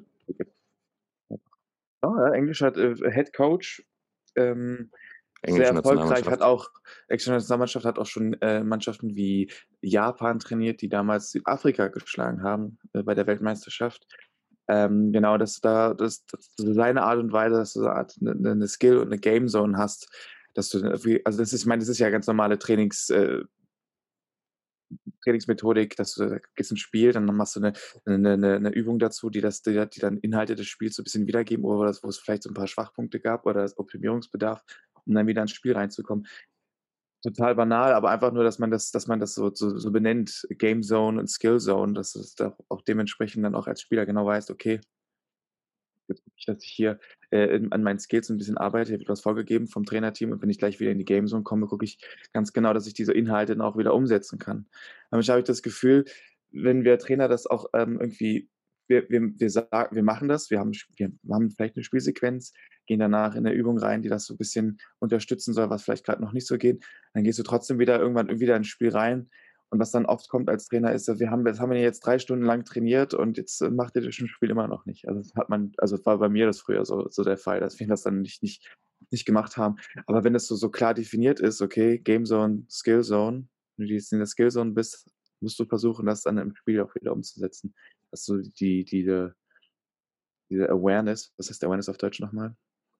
ah, ja, englischer, äh, Head Coach, ähm, sehr Englische erfolgreich, hat Nationalmannschaft. auch englische Nationalmannschaft, hat auch schon, äh, Mannschaften wie Japan trainiert, die damals Südafrika geschlagen haben, äh, bei der Weltmeisterschaft. Ähm, genau, dass da dass dass seine Art und Weise, dass du so 'ne Art 'ne 'ne 'ne Skill und 'ne Game Zone hast, dass du irgendwie also, das ist ich meine, das ist ja ganz normale Trainings äh Trainingsmethodik, dass du da gehst ins Spiel, dann machst du 'ne 'ne 'ne 'ne Übung dazu, die das die die dann Inhalte des Spiels so 'n bisschen wiedergeben, oder wo es vielleicht so 'n paar Schwachpunkte gab oder es Optimierungsbedarf, um dann wieder ins Spiel reinzukommen. Total banal, aber einfach nur, dass man das dass man das so so so benennt, Game Zone und Skill Zone, dass es da auch dementsprechend dann auch als Spieler genau weißt: „Okay“ „jetzt gucke ich, dass ich hier, äh, in an meinen Skills 'n bisschen arbeite. Hier wird was vorgegeben vom Trainerteam und wenn ich gleich wieder in die Game Zone komme, gucke ich ganz genau, dass ich diese Inhalte dann auch wieder umsetzen kann.“ Manchmal habe ich das Gefühl, wenn wir Trainer das auch, ähm, irgendwie wir, wir, wir, sagen, wir machen das, wir haben, wir haben vielleicht eine Spielsequenz, gehen danach in eine Übung rein, die das so ein bisschen unterstützen soll, was vielleicht gerade noch nicht so geht. Dann gehst du trotzdem wieder irgendwann wieder ins Spiel rein. Und was dann oft kommt als Trainer ist, wir haben, das haben wir jetzt drei Stunden lang trainiert und jetzt macht ihr das im Spiel immer noch nicht. Also das hat man, also war bei mir das früher so, so der Fall, dass wir das dann nicht, nicht, nicht gemacht haben. Aber wenn es so, so klar definiert ist, okay, Game Zone, Skill Zone, wenn du jetzt in der Skill Zone bist, musst du versuchen, das dann im Spiel auch wieder umzusetzen. Dass du die, die, diese Awareness, was heißt Awareness auf Deutsch nochmal?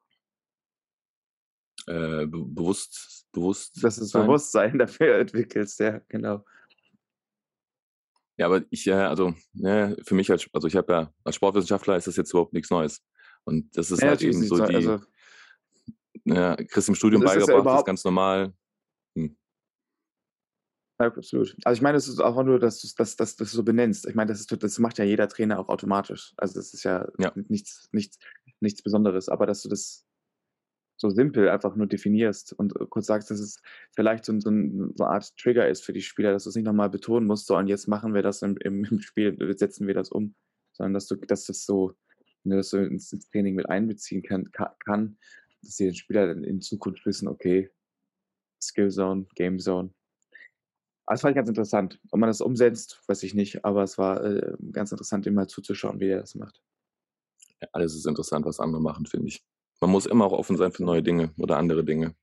Äh, be bewusst, bewusst. Dass du das Bewusstsein dafür entwickelst, ja, genau. Ja, aber ich, äh, also, ne, für mich als, also ich habe ja, als Sportwissenschaftler ist das jetzt überhaupt nichts Neues. Und das ist ja, halt eben so so, die, also, ja, kriegst im Studium das ist beigebracht, ja das ist ganz normal. Hm. Ja, absolut. Also ich meine, es ist einfach nur, dass du das, das, das so benennst. Ich meine, das, ist, das macht ja jeder Trainer auch automatisch. Also das ist ja, Ja. nichts, nichts, nichts Besonderes. Aber dass du das so simpel einfach nur definierst und kurz sagst, dass es vielleicht so, so, ein, so eine Art Trigger ist für die Spieler, dass du es nicht nochmal betonen musst, so und jetzt machen wir das im, im, im Spiel, setzen wir das um, sondern dass du, dass das so, ne, dass du ins, ins Training mit einbeziehen kann, kann, dass die Spieler dann in Zukunft wissen, okay, Skill Zone, Game Zone. Aber das fand ich ganz interessant. Ob man das umsetzt, weiß ich nicht, aber es war äh, ganz interessant, ihm mal zuzuschauen, wie er das macht. Ja, alles ist interessant, was andere machen, finde ich. Man muss immer auch offen sein für neue Dinge oder andere Dinge.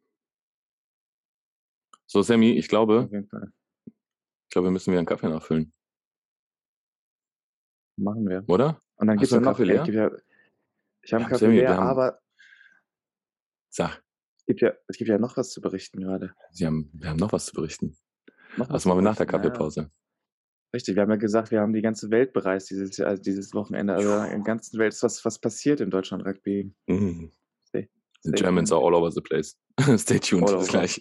So, Sammy, ich glaube, Auf jeden Fall. ich glaube, wir müssen wieder einen Kaffee nachfüllen. Machen wir. Oder? Und dann Hast gibt es du einen noch, Kaffee ja, leer? ich, ja, ich habe Ja, einen Kaffee Sammy, wir leer, haben- aber Sag, es gibt, ja, es gibt ja noch was zu berichten gerade. Sie haben, wir haben noch was zu berichten. Noch was Also zu machen wir nach der berichten, ja. Kaffeepause. Richtig, wir haben ja gesagt, wir haben die ganze Welt bereist dieses, Jahr, also dieses Wochenende. Also in der ganzen Welt ist was, was passiert im Deutschland Rugby. Mhm. Stay, The stay Germans tuned. are all over the place. Stay tuned, All bis over. gleich.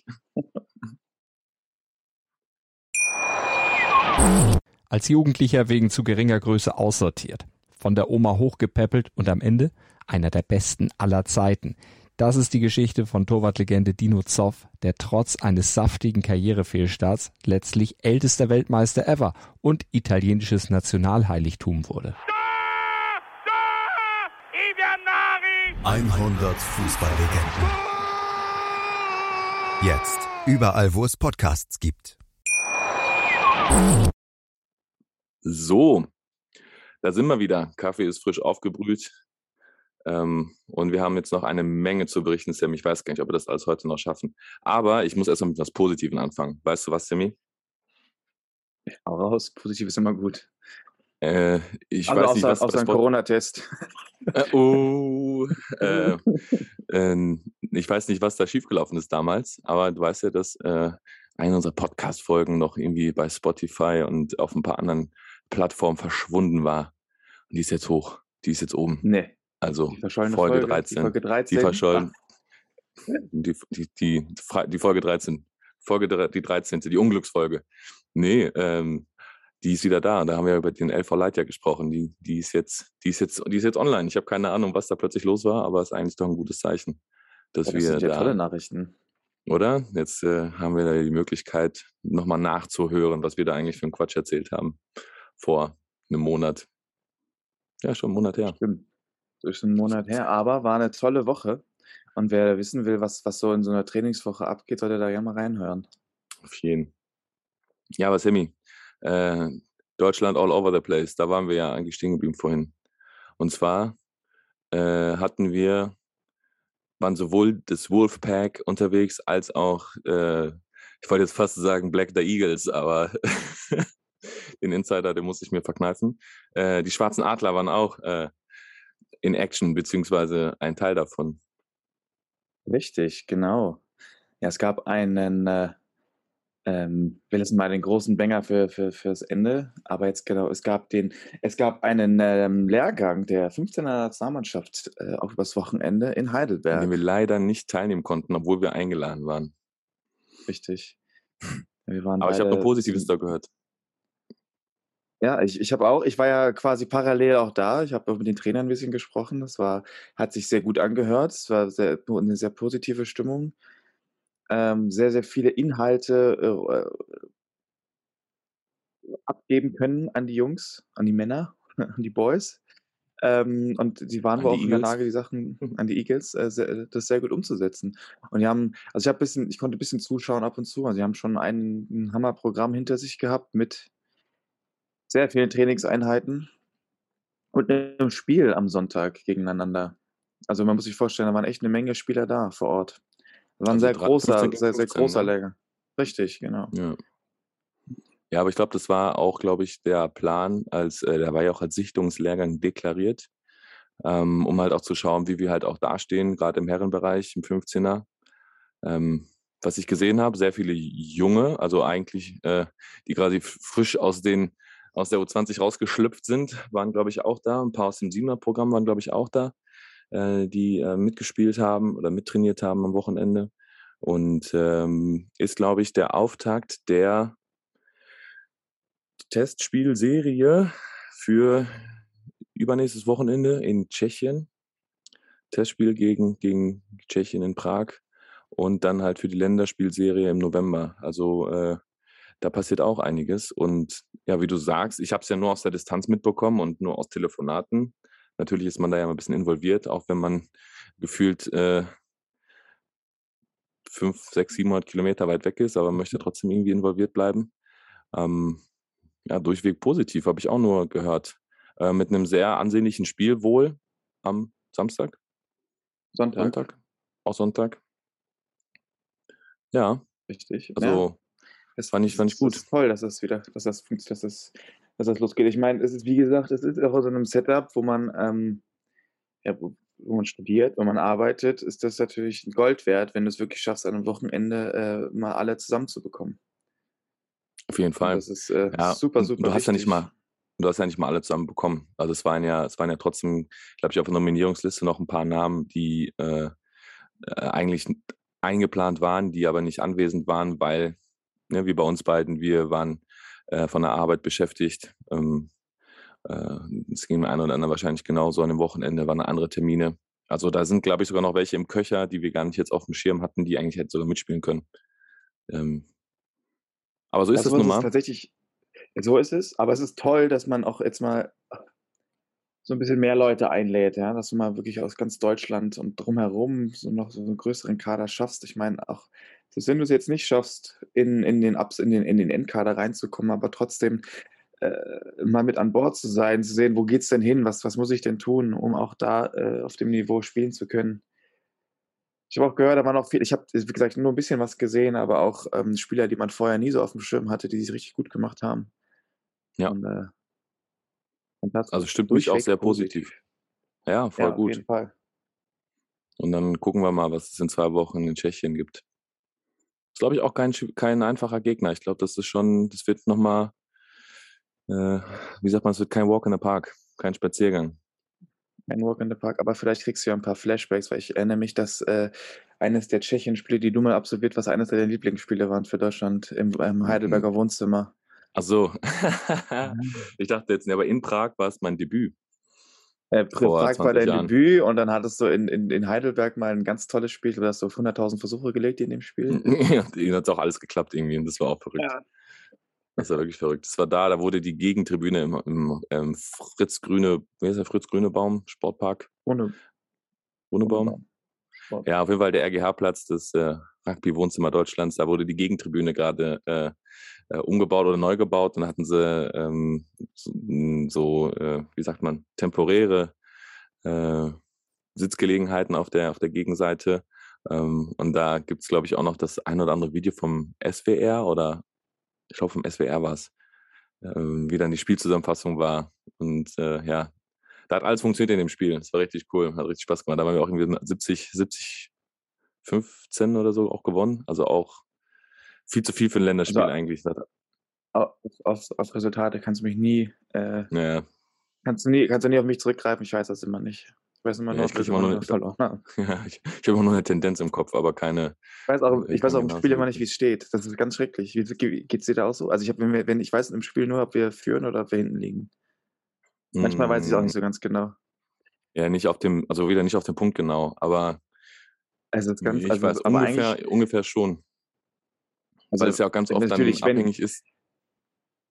Als Jugendlicher wegen zu geringer Größe aussortiert, von der Oma hochgepäppelt und am Ende einer der besten aller Zeiten. Das ist die Geschichte von Torwartlegende Dino Zoff, der trotz eines saftigen Karrierefehlstarts letztlich ältester Weltmeister ever und italienisches Nationalheiligtum wurde. hundert Fußballlegenden. Jetzt überall, wo es Podcasts gibt. So, da sind wir wieder. Kaffee ist frisch aufgebrüht. Ähm, und wir haben jetzt noch eine Menge zu berichten, Sammy. Ich weiß gar nicht, ob wir das alles heute noch schaffen. Aber ich muss erst mal mit etwas Positivem anfangen. Weißt du was, Sammy? Hau raus, positiv ist immer gut. Äh, ich Also weiß außer, nicht, was... außer was ein Corona-Test. Äh, oh, äh, äh, ich weiß nicht, was da schiefgelaufen ist damals, aber du weißt ja, dass äh, eine unserer Podcast-Folgen noch irgendwie bei Spotify und auf ein paar anderen Plattformen verschwunden war. Und die ist jetzt hoch, die ist jetzt oben. Nee. Also Die verschollene Folge, Folge, dreizehn. Die Folge dreizehn. Die verschollen. Die, die, die, die Folge dreizehn. Folge dre- die dreizehnte. Die Unglücksfolge. Nee, ähm, die ist wieder da. Da haben wir über den L V Light ja gesprochen. Die, die, ist jetzt, die, ist jetzt, die ist jetzt online. Ich habe keine Ahnung, was da plötzlich los war, aber es ist eigentlich doch ein gutes Zeichen, dass Ja, das wir sind ja da, tolle Nachrichten. oder? Jetzt äh, haben wir da die Möglichkeit, nochmal nachzuhören, was wir da eigentlich für einen Quatsch erzählt haben. Vor einem Monat. Ja, schon einen Monat her. Stimmt. Das ist ein Monat her, aber war eine tolle Woche. Und wer wissen will, was, was so in so einer Trainingswoche abgeht, sollte da gerne mal reinhören. Auf jeden. Ja, aber Sammy, äh, Deutschland all over the place, da waren wir ja eigentlich stehen geblieben vorhin. Und zwar äh, hatten wir, waren sowohl das Wolfpack unterwegs, als auch, äh, ich wollte jetzt fast sagen Black the Eagles, aber den Insider, den musste ich mir verkneifen. Äh, die Schwarzen Adler waren auch äh, in Action, beziehungsweise ein Teil davon. Richtig, genau. Ja, es gab einen, äh, ähm, will jetzt mal den großen Banger für, für, fürs Ende, aber jetzt genau, es gab den, es gab einen ähm, Lehrgang der fünfzehner Nationalmannschaft äh, auch übers Wochenende in An Heidelberg. dem wir leider nicht teilnehmen konnten, obwohl wir eingeladen waren. Richtig. Wir waren Aber ich habe nur beide Positives zum- da gehört. Ja, ich, ich habe auch, ich war ja quasi parallel auch da. Ich habe auch mit den Trainern ein bisschen gesprochen. Das war, hat sich sehr gut angehört. Es war sehr, eine sehr positive Stimmung. Ähm, sehr, sehr viele Inhalte äh, abgeben können an die Jungs, an die Männer. an die Boys. Ähm, und sie waren An wohl die auch in der Eagles. Lage, die Sachen an die Eagles, äh, sehr, das sehr gut umzusetzen. Und die haben, also ich habe bisschen, ich konnte ein bisschen zuschauen ab und zu. Also sie haben schon ein, ein Hammerprogramm hinter sich gehabt mit sehr vielen Trainingseinheiten und einem Spiel am Sonntag gegeneinander. Also man muss sich vorstellen, da waren echt eine Menge Spieler da vor Ort. Das war ein Also sehr drei- fünfzehn großer, gegen sehr, sehr fünfzehn, großer ne? Lehrgang. Richtig, genau. Ja. Ja, aber ich glaube, das war auch, glaube ich, der Plan, als äh, der war ja auch als Sichtungslehrgang deklariert, ähm, um halt auch zu schauen, wie wir halt auch dastehen, gerade im Herrenbereich, im fünfzehner. Ähm, was ich gesehen habe, sehr viele Junge, also eigentlich, äh, die quasi f- frisch aus den aus der U zwanzig rausgeschlüpft sind, waren, glaube ich, auch da. Ein paar aus dem Siebener-Programm waren, glaube ich, auch da, äh, die äh, mitgespielt haben oder mittrainiert haben am Wochenende. Und ähm, ist, glaube ich, der Auftakt der Testspielserie für übernächstes Wochenende in Tschechien. Testspiel gegen, gegen Tschechien in Prag und dann halt für die Länderspielserie im November. Also äh, da passiert auch einiges. Und ja, wie du sagst, ich habe es ja nur aus der Distanz mitbekommen und nur aus Telefonaten. Natürlich ist man da ja mal ein bisschen involviert, auch wenn man gefühlt äh, fünf, sechs, siebenhundert Kilometer weit weg ist, aber man möchte trotzdem irgendwie involviert bleiben. Ähm, ja, durchweg positiv, habe ich auch nur gehört. Äh, mit einem sehr ansehnlichen Spiel wohl am Samstag, Sonntag, Sonntag, auch Sonntag. Ja, richtig. Ja, also es, fand ich, fand ich es gut. ist toll, dass das wieder, dass das funktioniert, dass das, dass das losgeht. Ich meine, es ist, wie gesagt, es ist auch aus so einem Setup, wo man, ähm, ja, wo, wo man studiert, wo man arbeitet, ist das natürlich ein Gold wert, wenn du es wirklich schaffst, an einem Wochenende äh, mal alle zusammenzubekommen. Auf jeden Und Fall. das ist äh, Ja, super, und super du hast ja nicht wichtig. mal, du hast ja nicht mal alle zusammen bekommen. Also es waren ja, es waren ja trotzdem, glaube ich, auf der Nominierungsliste noch ein paar Namen, die äh, äh, eigentlich eingeplant waren, die aber nicht anwesend waren, weil, ne, wie bei uns beiden, wir waren äh, von der Arbeit beschäftigt. Ähm, äh, es ging dem einen oder anderen wahrscheinlich genauso. An dem Wochenende waren andere Termine. Also da sind, glaube ich, sogar noch welche im Köcher, die wir gar nicht jetzt auf dem Schirm hatten, die eigentlich hätten sogar mitspielen können. Ähm, aber so ist Also das es nun ist mal. tatsächlich, so ist es, aber es ist toll, dass man auch jetzt mal so ein bisschen mehr Leute einlädt, ja, dass du mal wirklich aus ganz Deutschland und drumherum so noch so einen größeren Kader schaffst. Ich meine auch, selbst wenn du es jetzt nicht schaffst, in, in den Ups, in den, in den Endkader reinzukommen, aber trotzdem äh, mal mit an Bord zu sein, zu sehen, wo geht's denn hin, was, was muss ich denn tun, um auch da äh, auf dem Niveau spielen zu können. Ich habe auch gehört, da waren auch viel, ich habe, wie gesagt, nur ein bisschen was gesehen, aber auch ähm, Spieler, die man vorher nie so auf dem Schirm hatte, die sich richtig gut gemacht haben. Ja. Und, äh, und das Also ist stimmt mich auch durchweg sehr positiv. Ja, voll Ja, auf gut. jeden Fall. Und dann gucken wir mal, was es in zwei Wochen in Tschechien gibt. Ist, glaube ich, auch kein, schw- kein einfacher Gegner. Ich glaube, das ist schon, das wird nochmal, äh, wie sagt man, es wird kein Walk in the Park, kein Spaziergang. Ein Walk in the Park, aber vielleicht kriegst du ja ein paar Flashbacks, weil ich erinnere mich, dass äh, eines der Tschechien-Spiele, die du mal absolviert, was eines deiner Lieblingsspiele waren für Deutschland im, im Heidelberger Wohnzimmer. Ach so. Ich dachte jetzt, nee, aber in Prag war es mein Debüt Äh, vor Prag war zwanzig dein Jahren. Debüt und dann hattest du in, in, in Heidelberg mal ein ganz tolles Spiel. Du hast so auf hunderttausend Versuche gelegt in dem Spiel. Ja, Ihnen hat auch alles geklappt irgendwie und das war auch verrückt. Ja. Das war wirklich verrückt. Das war da, da wurde die Gegentribüne im, im ähm, Fritz Grüne, wie heißt der Fritz Grüne Baum, Sportpark, Ohne, Grünebaum. Baum. Sport. Ja, auf jeden Fall der R G H-Platz des äh, Rugby-Wohnzimmer Deutschlands. Da wurde die Gegentribüne gerade äh, äh, umgebaut oder neu gebaut. Dann hatten sie ähm, so, so äh, wie sagt man, temporäre äh, Sitzgelegenheiten auf der, auf der Gegenseite. Ähm, und da gibt es, glaube ich, auch noch das ein oder andere Video vom S W R oder ich glaube vom S W R war es, ähm, wie dann die Spielzusammenfassung war. Und äh, ja, da hat alles funktioniert in dem Spiel. Das war richtig cool, hat richtig Spaß gemacht. Da haben wir auch irgendwie siebzig, siebzig, fünfzehn oder so auch gewonnen. Also auch viel zu viel für ein Länderspiel Also, eigentlich. auf, auf, auf Resultate kannst du mich nie, äh, Ja, kannst du nie, kannst du nie auf mich zurückgreifen. Ich weiß das immer nicht. Ich weiß immer ja nur, ich kriege dass immer wir nur verloren haben. ja, ich, ich habe immer nur eine Tendenz im Kopf, aber keine. Ich weiß auch, ich weiß auch im keine Spiel immer genaue nicht, wie es steht. Das ist ganz schrecklich. Wie, wie, geht's dir da auch so? Also ich habe, wenn, wir- wenn ich weiß im Spiel nur, ob wir führen oder ob wir hinten liegen. Manchmal weiß ich auch Mm, nicht so ganz genau. Ja, nicht auf dem, also wieder nicht auf den Punkt genau, aber Also das ganz, ich also weiß aber ungefähr, eigentlich, ungefähr schon. also Weil es ja auch ganz oft dann natürlich, wenn, abhängig ist.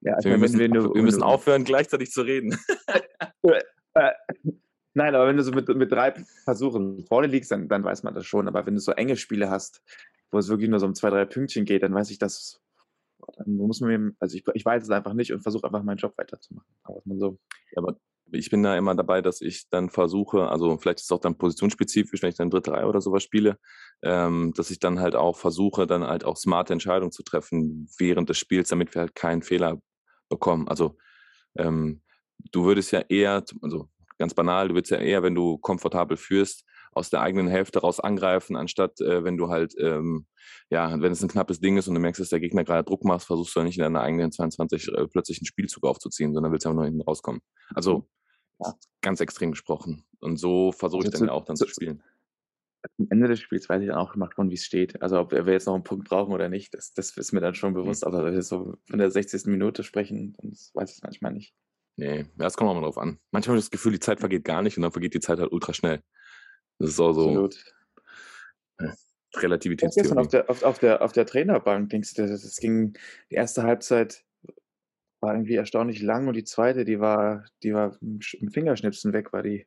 Ja, ich Wir meine, wenn, müssen, wenn du, wir wenn müssen du, aufhören, gleichzeitig zu reden. äh, nein, aber wenn du so mit, mit drei Versuchen vorne liegst, dann, dann weiß man das schon. Aber wenn du so enge Spiele hast, wo es wirklich nur so um zwei, drei Pünktchen geht, dann weiß ich das, dann muss man mir, also ich, ich weiß es einfach nicht und versuche einfach meinen Job weiterzumachen. Aber man so. Aber ich bin da immer dabei, dass ich dann versuche, also vielleicht ist es auch dann positionsspezifisch, wenn ich dann dritte Reihe oder sowas spiele, ähm, dass ich dann halt auch versuche, dann halt auch smarte Entscheidungen zu treffen während des Spiels, damit wir halt keinen Fehler bekommen. Also ähm, du würdest ja eher, also ganz banal, du würdest ja eher, wenn du komfortabel führst, aus der eigenen Hälfte raus angreifen, anstatt äh, wenn du halt, ähm, ja, wenn es ein knappes Ding ist und du merkst, dass der Gegner gerade Druck macht, versuchst du ja nicht in deiner eigenen zweiundzwanzig äh, plötzlich einen Spielzug aufzuziehen, sondern willst einfach nur hinten rauskommen. Also Ja. ganz extrem gesprochen. Und so versuche Also ich dann zu, ja auch dann zu, zu spielen. Am Ende des Spiels weiß ich dann auch immer schon, wie es steht. Also ob wir jetzt noch einen Punkt brauchen oder nicht, das, das ist mir dann schon bewusst. Hm. Aber wenn wir so von der sechzigsten Minute sprechen, dann weiß ich es manchmal nicht. Nee, das kommt auch mal drauf an. Manchmal habe ich das Gefühl, die Zeit vergeht gar nicht und dann vergeht die Zeit halt ultra schnell. Das ist auch so Absolut. äh, Ja, gestern Relativitätstheorie. auf der, auf, auf der, auf der Trainerbank, denkst du, das, das ging, die erste Halbzeit war irgendwie erstaunlich lang und die zweite, die war, die war im Sch- im Fingerschnipsen weg, war die.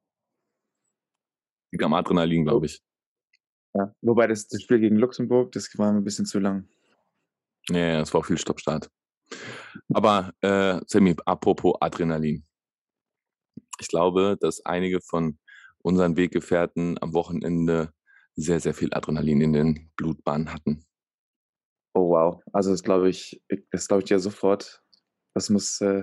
Liegt am Adrenalin, glaube ich. Ja. Wobei das, das Spiel gegen Luxemburg, das war mir ein bisschen zu lang. Ja, ja, es war auch viel Stoppstart. Aber äh, Sammy, apropos Adrenalin. Ich glaube, dass einige von unseren Weggefährten am Wochenende sehr, sehr viel Adrenalin in den Blutbahnen hatten. Oh wow. Also das glaube ich, das glaube ich dir sofort. Das muss, äh,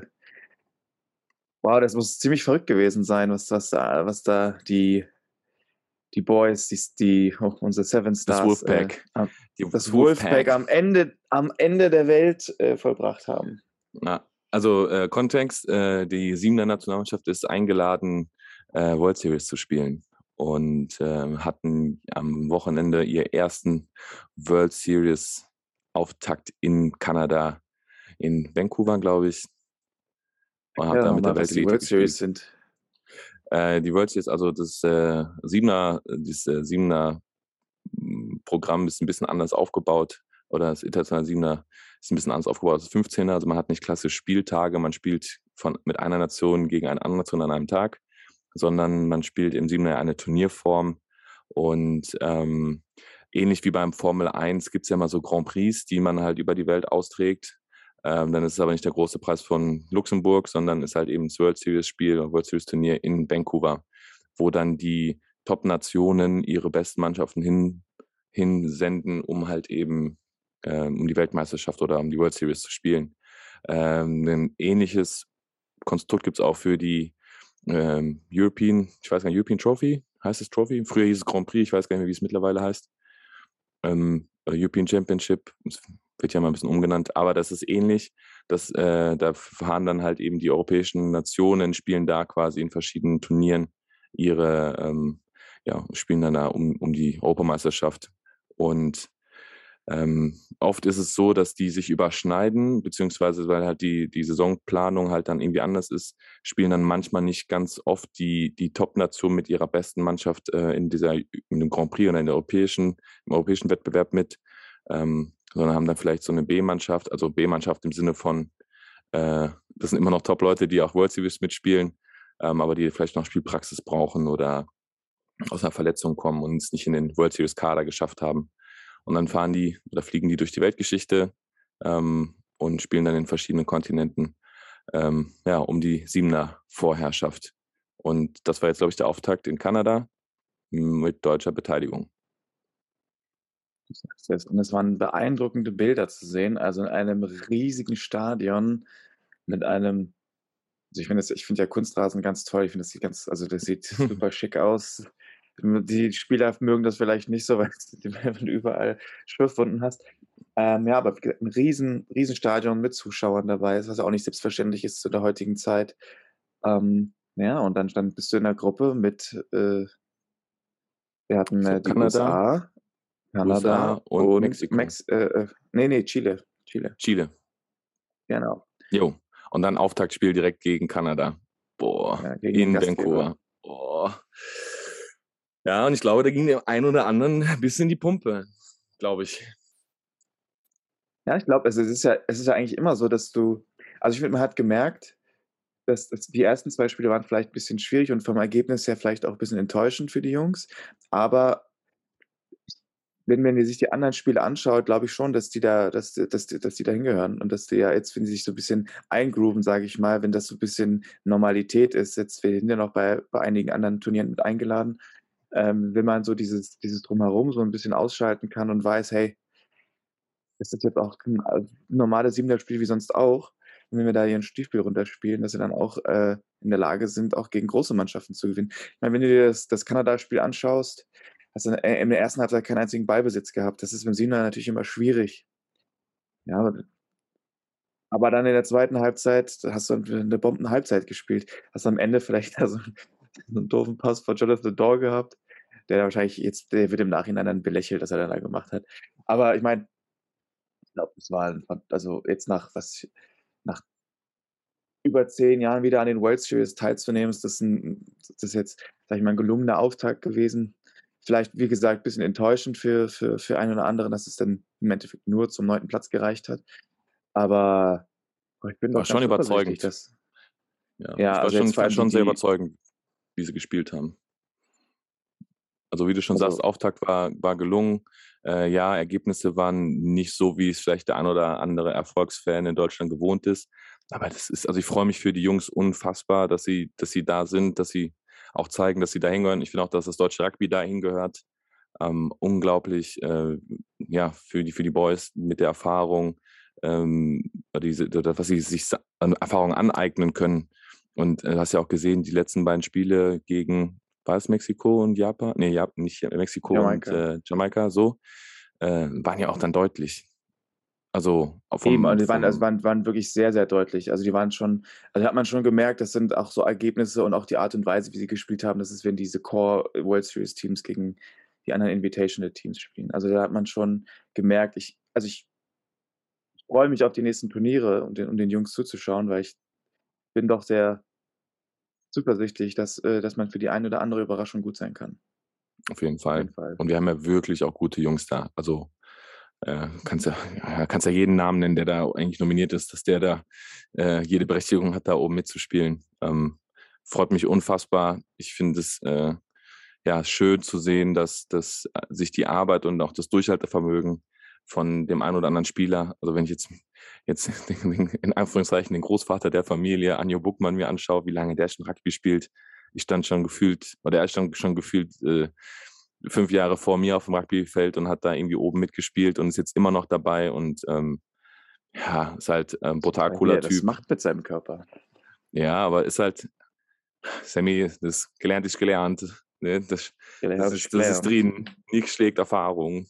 wow, das muss ziemlich verrückt gewesen sein, was, was da, was da die, die Boys, die, die oh, unsere Seven Das Stars, äh, Wolfpack. am- Die- das Wolfpack am Ende, am Ende der Welt äh, vollbracht haben. Ja, also äh, Kontext, äh, die Siebener Nationalmannschaft ist eingeladen, äh, World Series zu spielen und äh, hatten am Wochenende ihren ersten World Series Auftakt in Kanada, in Vancouver, glaube ich. Und hat Ja, da mit der nochmal, was die Weltelite World gespielt. Series sind. Äh, die World Series, also das äh, Siebener, dieses äh, Siebener m, Programm ist ein bisschen anders aufgebaut oder das internationale Siebener ist ein bisschen anders aufgebaut als das fünfzehner. Also man hat nicht klassisch Spieltage, man spielt von, mit einer Nation gegen eine andere Nation an einem Tag, sondern man spielt im Siebener eine Turnierform und ähm, ähnlich wie beim Formel eins gibt es ja mal so Grand Prix, die man halt über die Welt austrägt. Ähm, dann ist es aber nicht der große Preis von Luxemburg, sondern ist halt eben das World Series Spiel, World Series Turnier in Vancouver, wo dann die Top-Nationen ihre besten Mannschaften hin, hinsenden, um halt eben ähm, um die Weltmeisterschaft oder um die World Series zu spielen. Ähm, ein ähnliches Konstrukt gibt es auch für die ähm, European, ich weiß gar nicht, European Trophy, heißt es Trophy? Früher hieß es Grand Prix, ich weiß gar nicht mehr, wie es mittlerweile heißt. Ähm, European Championship, wird ja mal ein bisschen umgenannt, aber das ist ähnlich. Das, äh, da fahren dann halt eben die europäischen Nationen, spielen da quasi in verschiedenen Turnieren ihre, ähm, ja, spielen dann da um, um die Europameisterschaft. Und ähm, oft ist es so, dass die sich überschneiden, beziehungsweise weil halt die, die Saisonplanung halt dann irgendwie anders ist, spielen dann manchmal nicht ganz oft die, die Top-Nation mit ihrer besten Mannschaft äh, in dieser, in dem Grand Prix oder in der europäischen, im europäischen Wettbewerb mit, ähm, sondern haben dann vielleicht so eine B-Mannschaft, also B-Mannschaft im Sinne von, äh, das sind immer noch Top-Leute, die auch World Series mitspielen, ähm, aber die vielleicht noch Spielpraxis brauchen oder aus einer Verletzung kommen und es nicht in den World Series Kader geschafft haben. Und dann fahren die oder fliegen die durch die Weltgeschichte ähm, und spielen dann in verschiedenen Kontinenten ähm, ja, um die Siebener Vorherrschaft. Und das war jetzt, glaube ich, der Auftakt in Kanada mit deutscher Beteiligung. Und es waren beeindruckende Bilder zu sehen, also in einem riesigen Stadion mit einem, also ich finde das, ich finde ja Kunstrasen ganz toll, ich finde das sieht ganz, also das sieht super schick aus. Die Spieler mögen das vielleicht nicht so, weil du überall Schürfwunden hast. Ähm, ja, aber ein riesen, riesen Stadion mit Zuschauern dabei, was auch nicht selbstverständlich ist zu der heutigen Zeit. Ähm, ja, und dann stand, bist du in der Gruppe mit, äh, wir hatten So, äh, die Kanada, U S A, Kanada U S A und, und Mexiko. Mex äh, äh, nee, nee, Chile. Chile, Chile. genau. Jo. Und dann Auftaktspiel direkt gegen Kanada. Boah, Ja, gegen den in Gastgeber. Vancouver. Boah. Ja, und ich glaube, da ging dem einen oder anderen ein bisschen die Pumpe, glaube ich. Ja, ich glaube, also es ist ja, es ist ja eigentlich immer so, dass du, Also, ich finde, man hat gemerkt, dass dass die ersten zwei Spiele waren vielleicht 'n bisschen schwierig und vom Ergebnis her vielleicht auch 'n bisschen enttäuschend für die Jungs. Aber wenn man sich die anderen Spiele anschaut, glaube ich schon, dass die da dass dass die dass die da hingehören und dass die ja jetzt, wenn sie sich so 'n bisschen eingrooven, sage ich mal, wenn das so 'n bisschen Normalität ist jetzt wir sind ja noch bei bei einigen anderen Turnieren mit eingeladen. Ähm, wenn man so dieses dieses Drumherum so 'n bisschen ausschalten kann und weiß: „Hey“ „das ist jetzt auch 'n a normales Siebener-Spiel wie sonst auch.“ Und wenn wir da hier 'n Stiefkiel runterspielen, dass sie dann auch, äh, in der Lage sind, auch gegen große Mannschaften zu gewinnen. Ich meine, wenn du dir das das Kanada-Spiel anschaust, hast du äh, in der ersten Halbzeit keinen einzigen Ballbesitz gehabt. Das ist beim Siebener natürlich immer schwierig. Ja, aber aber dann in der zweiten Halbzeit hast du 'ne Bombenhalbzeit gespielt. Hast am Ende vielleicht da so 'n so 'n doofen Pass von Jonathan Daw gehabt, der wahrscheinlich jetzt der wird im Nachhinein dann belächelt, dass er dann da gemacht hat. Aber ich meine ich glaube, das war 'n also, jetzt nach was nach über zehn Jahren wieder an den World Series teilzunehmen, ist das 'n das ist jetzt, sage ich mal, 'n gelungener Auftakt gewesen. Vielleicht, wie gesagt, bisschen enttäuschend für für für einen oder anderen, dass es dann im Endeffekt nur zum neunten Platz gereicht hat. Aber aber ich bin War doch schon ganz zuversichtlich, überzeugend. dass Ja, ja, ich war also schon jetzt ich vor fand allem die schon sehr die überzeugend, wie sie gespielt haben. Also, wie du schon sagst, Also Auftakt war war gelungen. Äh, ja, Ergebnisse waren nicht so, wie es vielleicht der ein oder andere Erfolgsfan in Deutschland gewohnt ist. Aber das ist also, ich freue mich für die Jungs unfassbar, dass sie dass sie da sind, dass sie auch zeigen, dass sie da hingehören. Ich finde auch, dass das deutsche Rugby da hingehört. Ähm, unglaublich, äh, ja, für die für die Boys mit der Erfahrung, ähm, diese was sie sich an Erfahrung aneignen können. Und, äh, du hast ja auch gesehen, die letzten beiden Spiele gegen war es Mexiko und Japan? Ne, Jap nicht Mexiko und, Jamaika. äh, Jamaika, so, äh, waren ja auch dann deutlich. Also, auch Eben, vom und die waren also, vom waren waren wirklich sehr, sehr deutlich. Also, die waren schon also, hat man schon gemerkt, das sind auch so Ergebnisse und auch die Art und Weise, wie sie gespielt haben, das ist, wenn diese Core World Series Teams gegen die anderen Invitational Teams spielen. Also, da hat man schon gemerkt ich also, ich ich freue mich auf die nächsten Turniere, um den um den Jungs zuzuschauen, weil ich bin doch sehr zuversichtlich, dass äh, dass man für die eine oder andere Überraschung gut sein kann. Auf jeden Auf Fall. jeden Fall. Und wir haben ja wirklich auch gute Jungs da. Also, äh, kannst ja ja, kannst ja jeden Namen nennen, der da eigentlich nominiert ist, dass der da, äh, jede Berechtigung hat, da oben mitzuspielen. Ähm, freut mich unfassbar. Ich finde es, äh, ja, schön zu sehen, dass dass, äh, sich die Arbeit und auch das Durchhaltevermögen von dem einen oder anderen Spieler also, wenn ich jetzt jetzt den den in Anführungszeichen den Großvater der Familie, Anjo Buckmann, mir anschaue, wie lange der schon Rugby spielt. Ich stand schon gefühlt oder er stand schon gefühlt, äh, fünf Jahre vor mir aufm Rugbyfeld und hat da irgendwie oben mitgespielt und ist jetzt immer noch dabei und, ähm, ja, ist halt, ähm, brutal Weil wie cooler er das Typ. macht mit seinem Körper. Ja, aber ist halt Sammy, das gelernt ist gelernt, ne? Das das Gelernt ist ist das ist gelernt. drin. Nichts schlägt Erfahrung.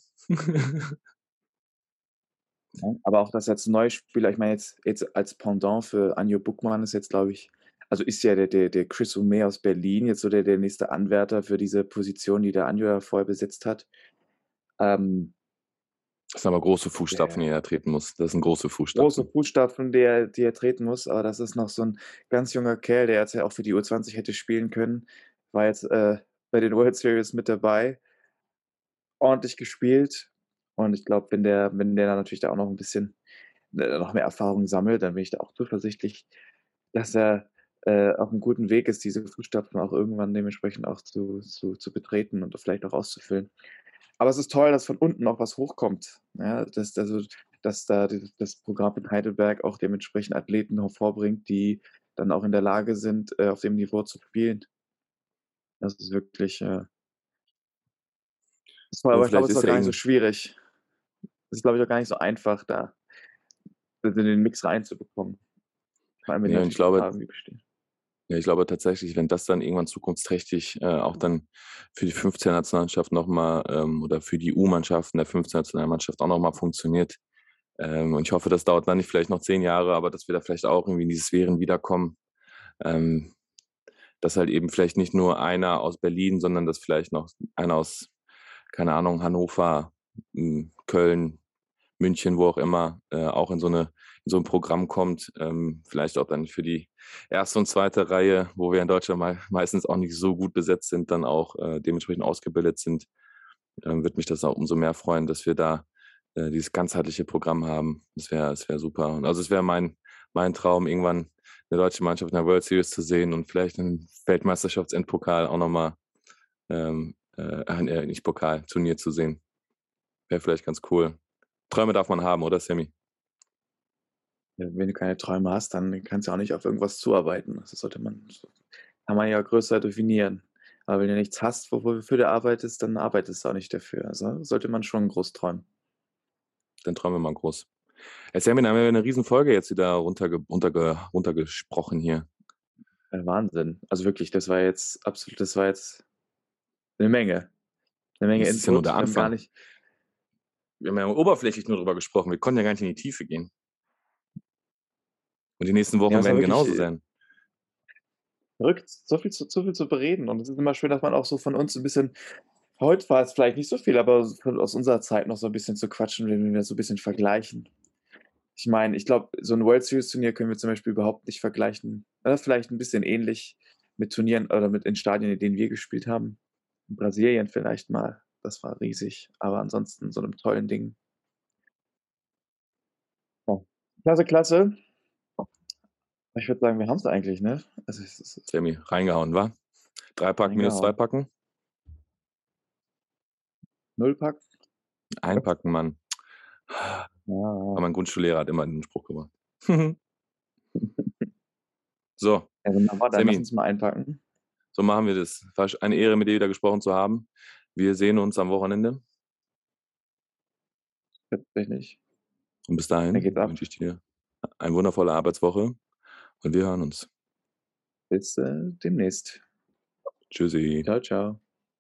Ja, aber auch, dass jetzt 'n neuer Spieler ich meine jetzt jetzt als Pendant für Anjo Buckmann ist jetzt, glaube ich also, ist ja der der der Chris Oume aus Berlin jetzt so der der nächste Anwärter für diese Position, die der Anjo ja vorher besetzt hat. Ähm Das sind aber große Fußstapfen, der die er treten muss. Das sind große große Fußstapfen. Fußstapfen, die er die er treten muss, aber das ist noch so 'n ganz junger Kerl, der jetzt ja auch für die U zwanzig hätte spielen können. War jetzt, äh, bei den World Series mit dabei. Ordentlich gespielt und ich glaube, wenn der wenn der dann natürlich da auch noch 'n bisschen, äh, noch mehr Erfahrung sammelt, dann bin ich da auch zuversichtlich, dass er, äh, auf 'm guten Weg ist, diese Fußstapfen auch irgendwann dementsprechend auch zu zu zu betreten und vielleicht auch auszufüllen. Aber es ist toll, dass von unten auch was hochkommt, ja, dass also, dass da d das Programm in Heidelberg auch dementsprechend Athleten hervorbringt, die dann auch in der Lage sind, äh, auf dem Niveau zu spielen. Das ist wirklich, äh Ja, aber ich glaube, vielleicht es ist ist auch ja gar nicht so irgend schwierig. Das ist, glaube ich, auch gar nicht so einfach, da das in den Mix reinzubekommen. Vor allem, wenn die Ne, und ich natürlich die glaube Gefahr irgendwie besteht. ja, ich glaube tatsächlich, wenn das dann irgendwann zukunftsträchtig, äh, auch dann für die fünfzehner Nationalmannschaft noch mal, ähm oder für die U-Mannschaften der fünfzehner Nationalmannschaft auch noch mal funktioniert. Ähm, und ich hoffe, das dauert dann nicht vielleicht noch zehn Jahre, aber dass wir da vielleicht auch irgendwie in diese Sphären wiederkommen. Ähm, dass halt eben vielleicht nicht nur einer aus Berlin, sondern dass vielleicht noch einer aus, keine Ahnung, Hannover, hm, Köln, München, wo auch immer, äh, auch in so 'ne in so 'n Programm kommt. Ähm, vielleicht auch dann für die erste und zweite Reihe, wo wir in Deutschland mei meistens auch nicht so gut besetzt sind, dann auch, äh, dementsprechend ausgebildet sind. Dann würde mich das auch umso mehr freuen, dass wir da, äh, dieses ganzheitliche Programm haben. Das wäre das wäre super. Und also, es wäre mein mein Traum, irgendwann eine deutsche Mannschaft in der World Series zu sehen und vielleicht einen Weltmeisterschaftsendpokal auch nochmal, ähm, äh, nicht Pokal, Turnier zu sehen. Wäre vielleicht ganz cool. Träume darf man haben, oder Sammy? Ja, wenn du keine Träume hast, dann kannst du auch nicht auf irgendwas zuarbeiten. Das sollte man, kann man ja größer definieren. Aber wenn du nichts hast, wofür du arbeitest, dann arbeitest du auch nicht dafür. Also sollte man schon groß träumen. Dann träumen wir mal groß. Herr Sammy, dann haben wir eine riesen Folge jetzt wieder runterge runterge runtergesprochen hier. Ja, Wahnsinn. Also wirklich, das war jetzt absolut, das war jetzt eine Menge. Eine Menge Das ist ja nur der Wir haben Anfang. gar nicht, Wir haben ja oberflächlich nur drüber gesprochen. Wir konnten ja gar nicht in die Tiefe gehen. Und die nächsten Wochen Ja, es war werden wirklich, genauso äh, sein. verrückt, so viel zu, so viel zu bereden. Und es ist immer schön, dass man auch so von uns ein bisschen, heute war es vielleicht nicht so viel, aber von, aus unserer Zeit noch so ein bisschen zu quatschen, wenn wir so ein bisschen vergleichen. Ich meine, ich glaube, so ein World Series Turnier können wir zum Beispiel überhaupt nicht vergleichen. Das ist vielleicht ein bisschen ähnlich mit Turnieren oder mit in Stadien, in denen wir gespielt haben. In Brasilien vielleicht mal. Das war riesig. Aber ansonsten so einem tollen Ding. Ja. Klasse, klasse. Ich würde sagen, wir haben es eigentlich, ne? Also es ist Sammy, reingehauen, wa? Drei Pack minus zwei reingehauen. packen? Nullpack. Einpacken, Mann. Ja. Aber mein Grundschullehrer hat immer den Spruch gemacht. So, Ja, wunderbar. Dann lass Sammy, uns mal einpacken. so machen wir das. War eine Ehre, mit dir wieder gesprochen zu haben. Wir sehen uns am Wochenende. Tatsächlich. Und bis Da dahin geht's ab. wünsche ich dir eine wundervolle Arbeitswoche. Und wir hören uns. Bis äh, demnächst. Tschüssi. Ciao, ciao.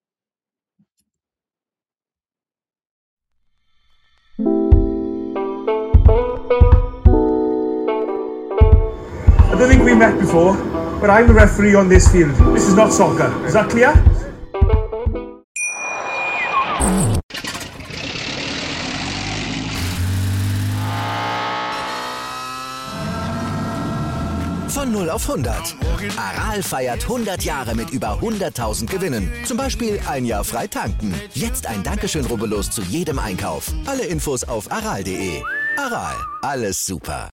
I don't think we met before, but I'm the referee on this field. This is not soccer. Is that clear? Von null auf hundert. Aral feiert hundert Jahre mit über hunderttausend Gewinnen. Zum Beispiel ein Jahr frei tanken. Jetzt ein Dankeschön, rubbellos zu jedem Einkauf. Alle Infos auf aral punkt de. Aral, alles super.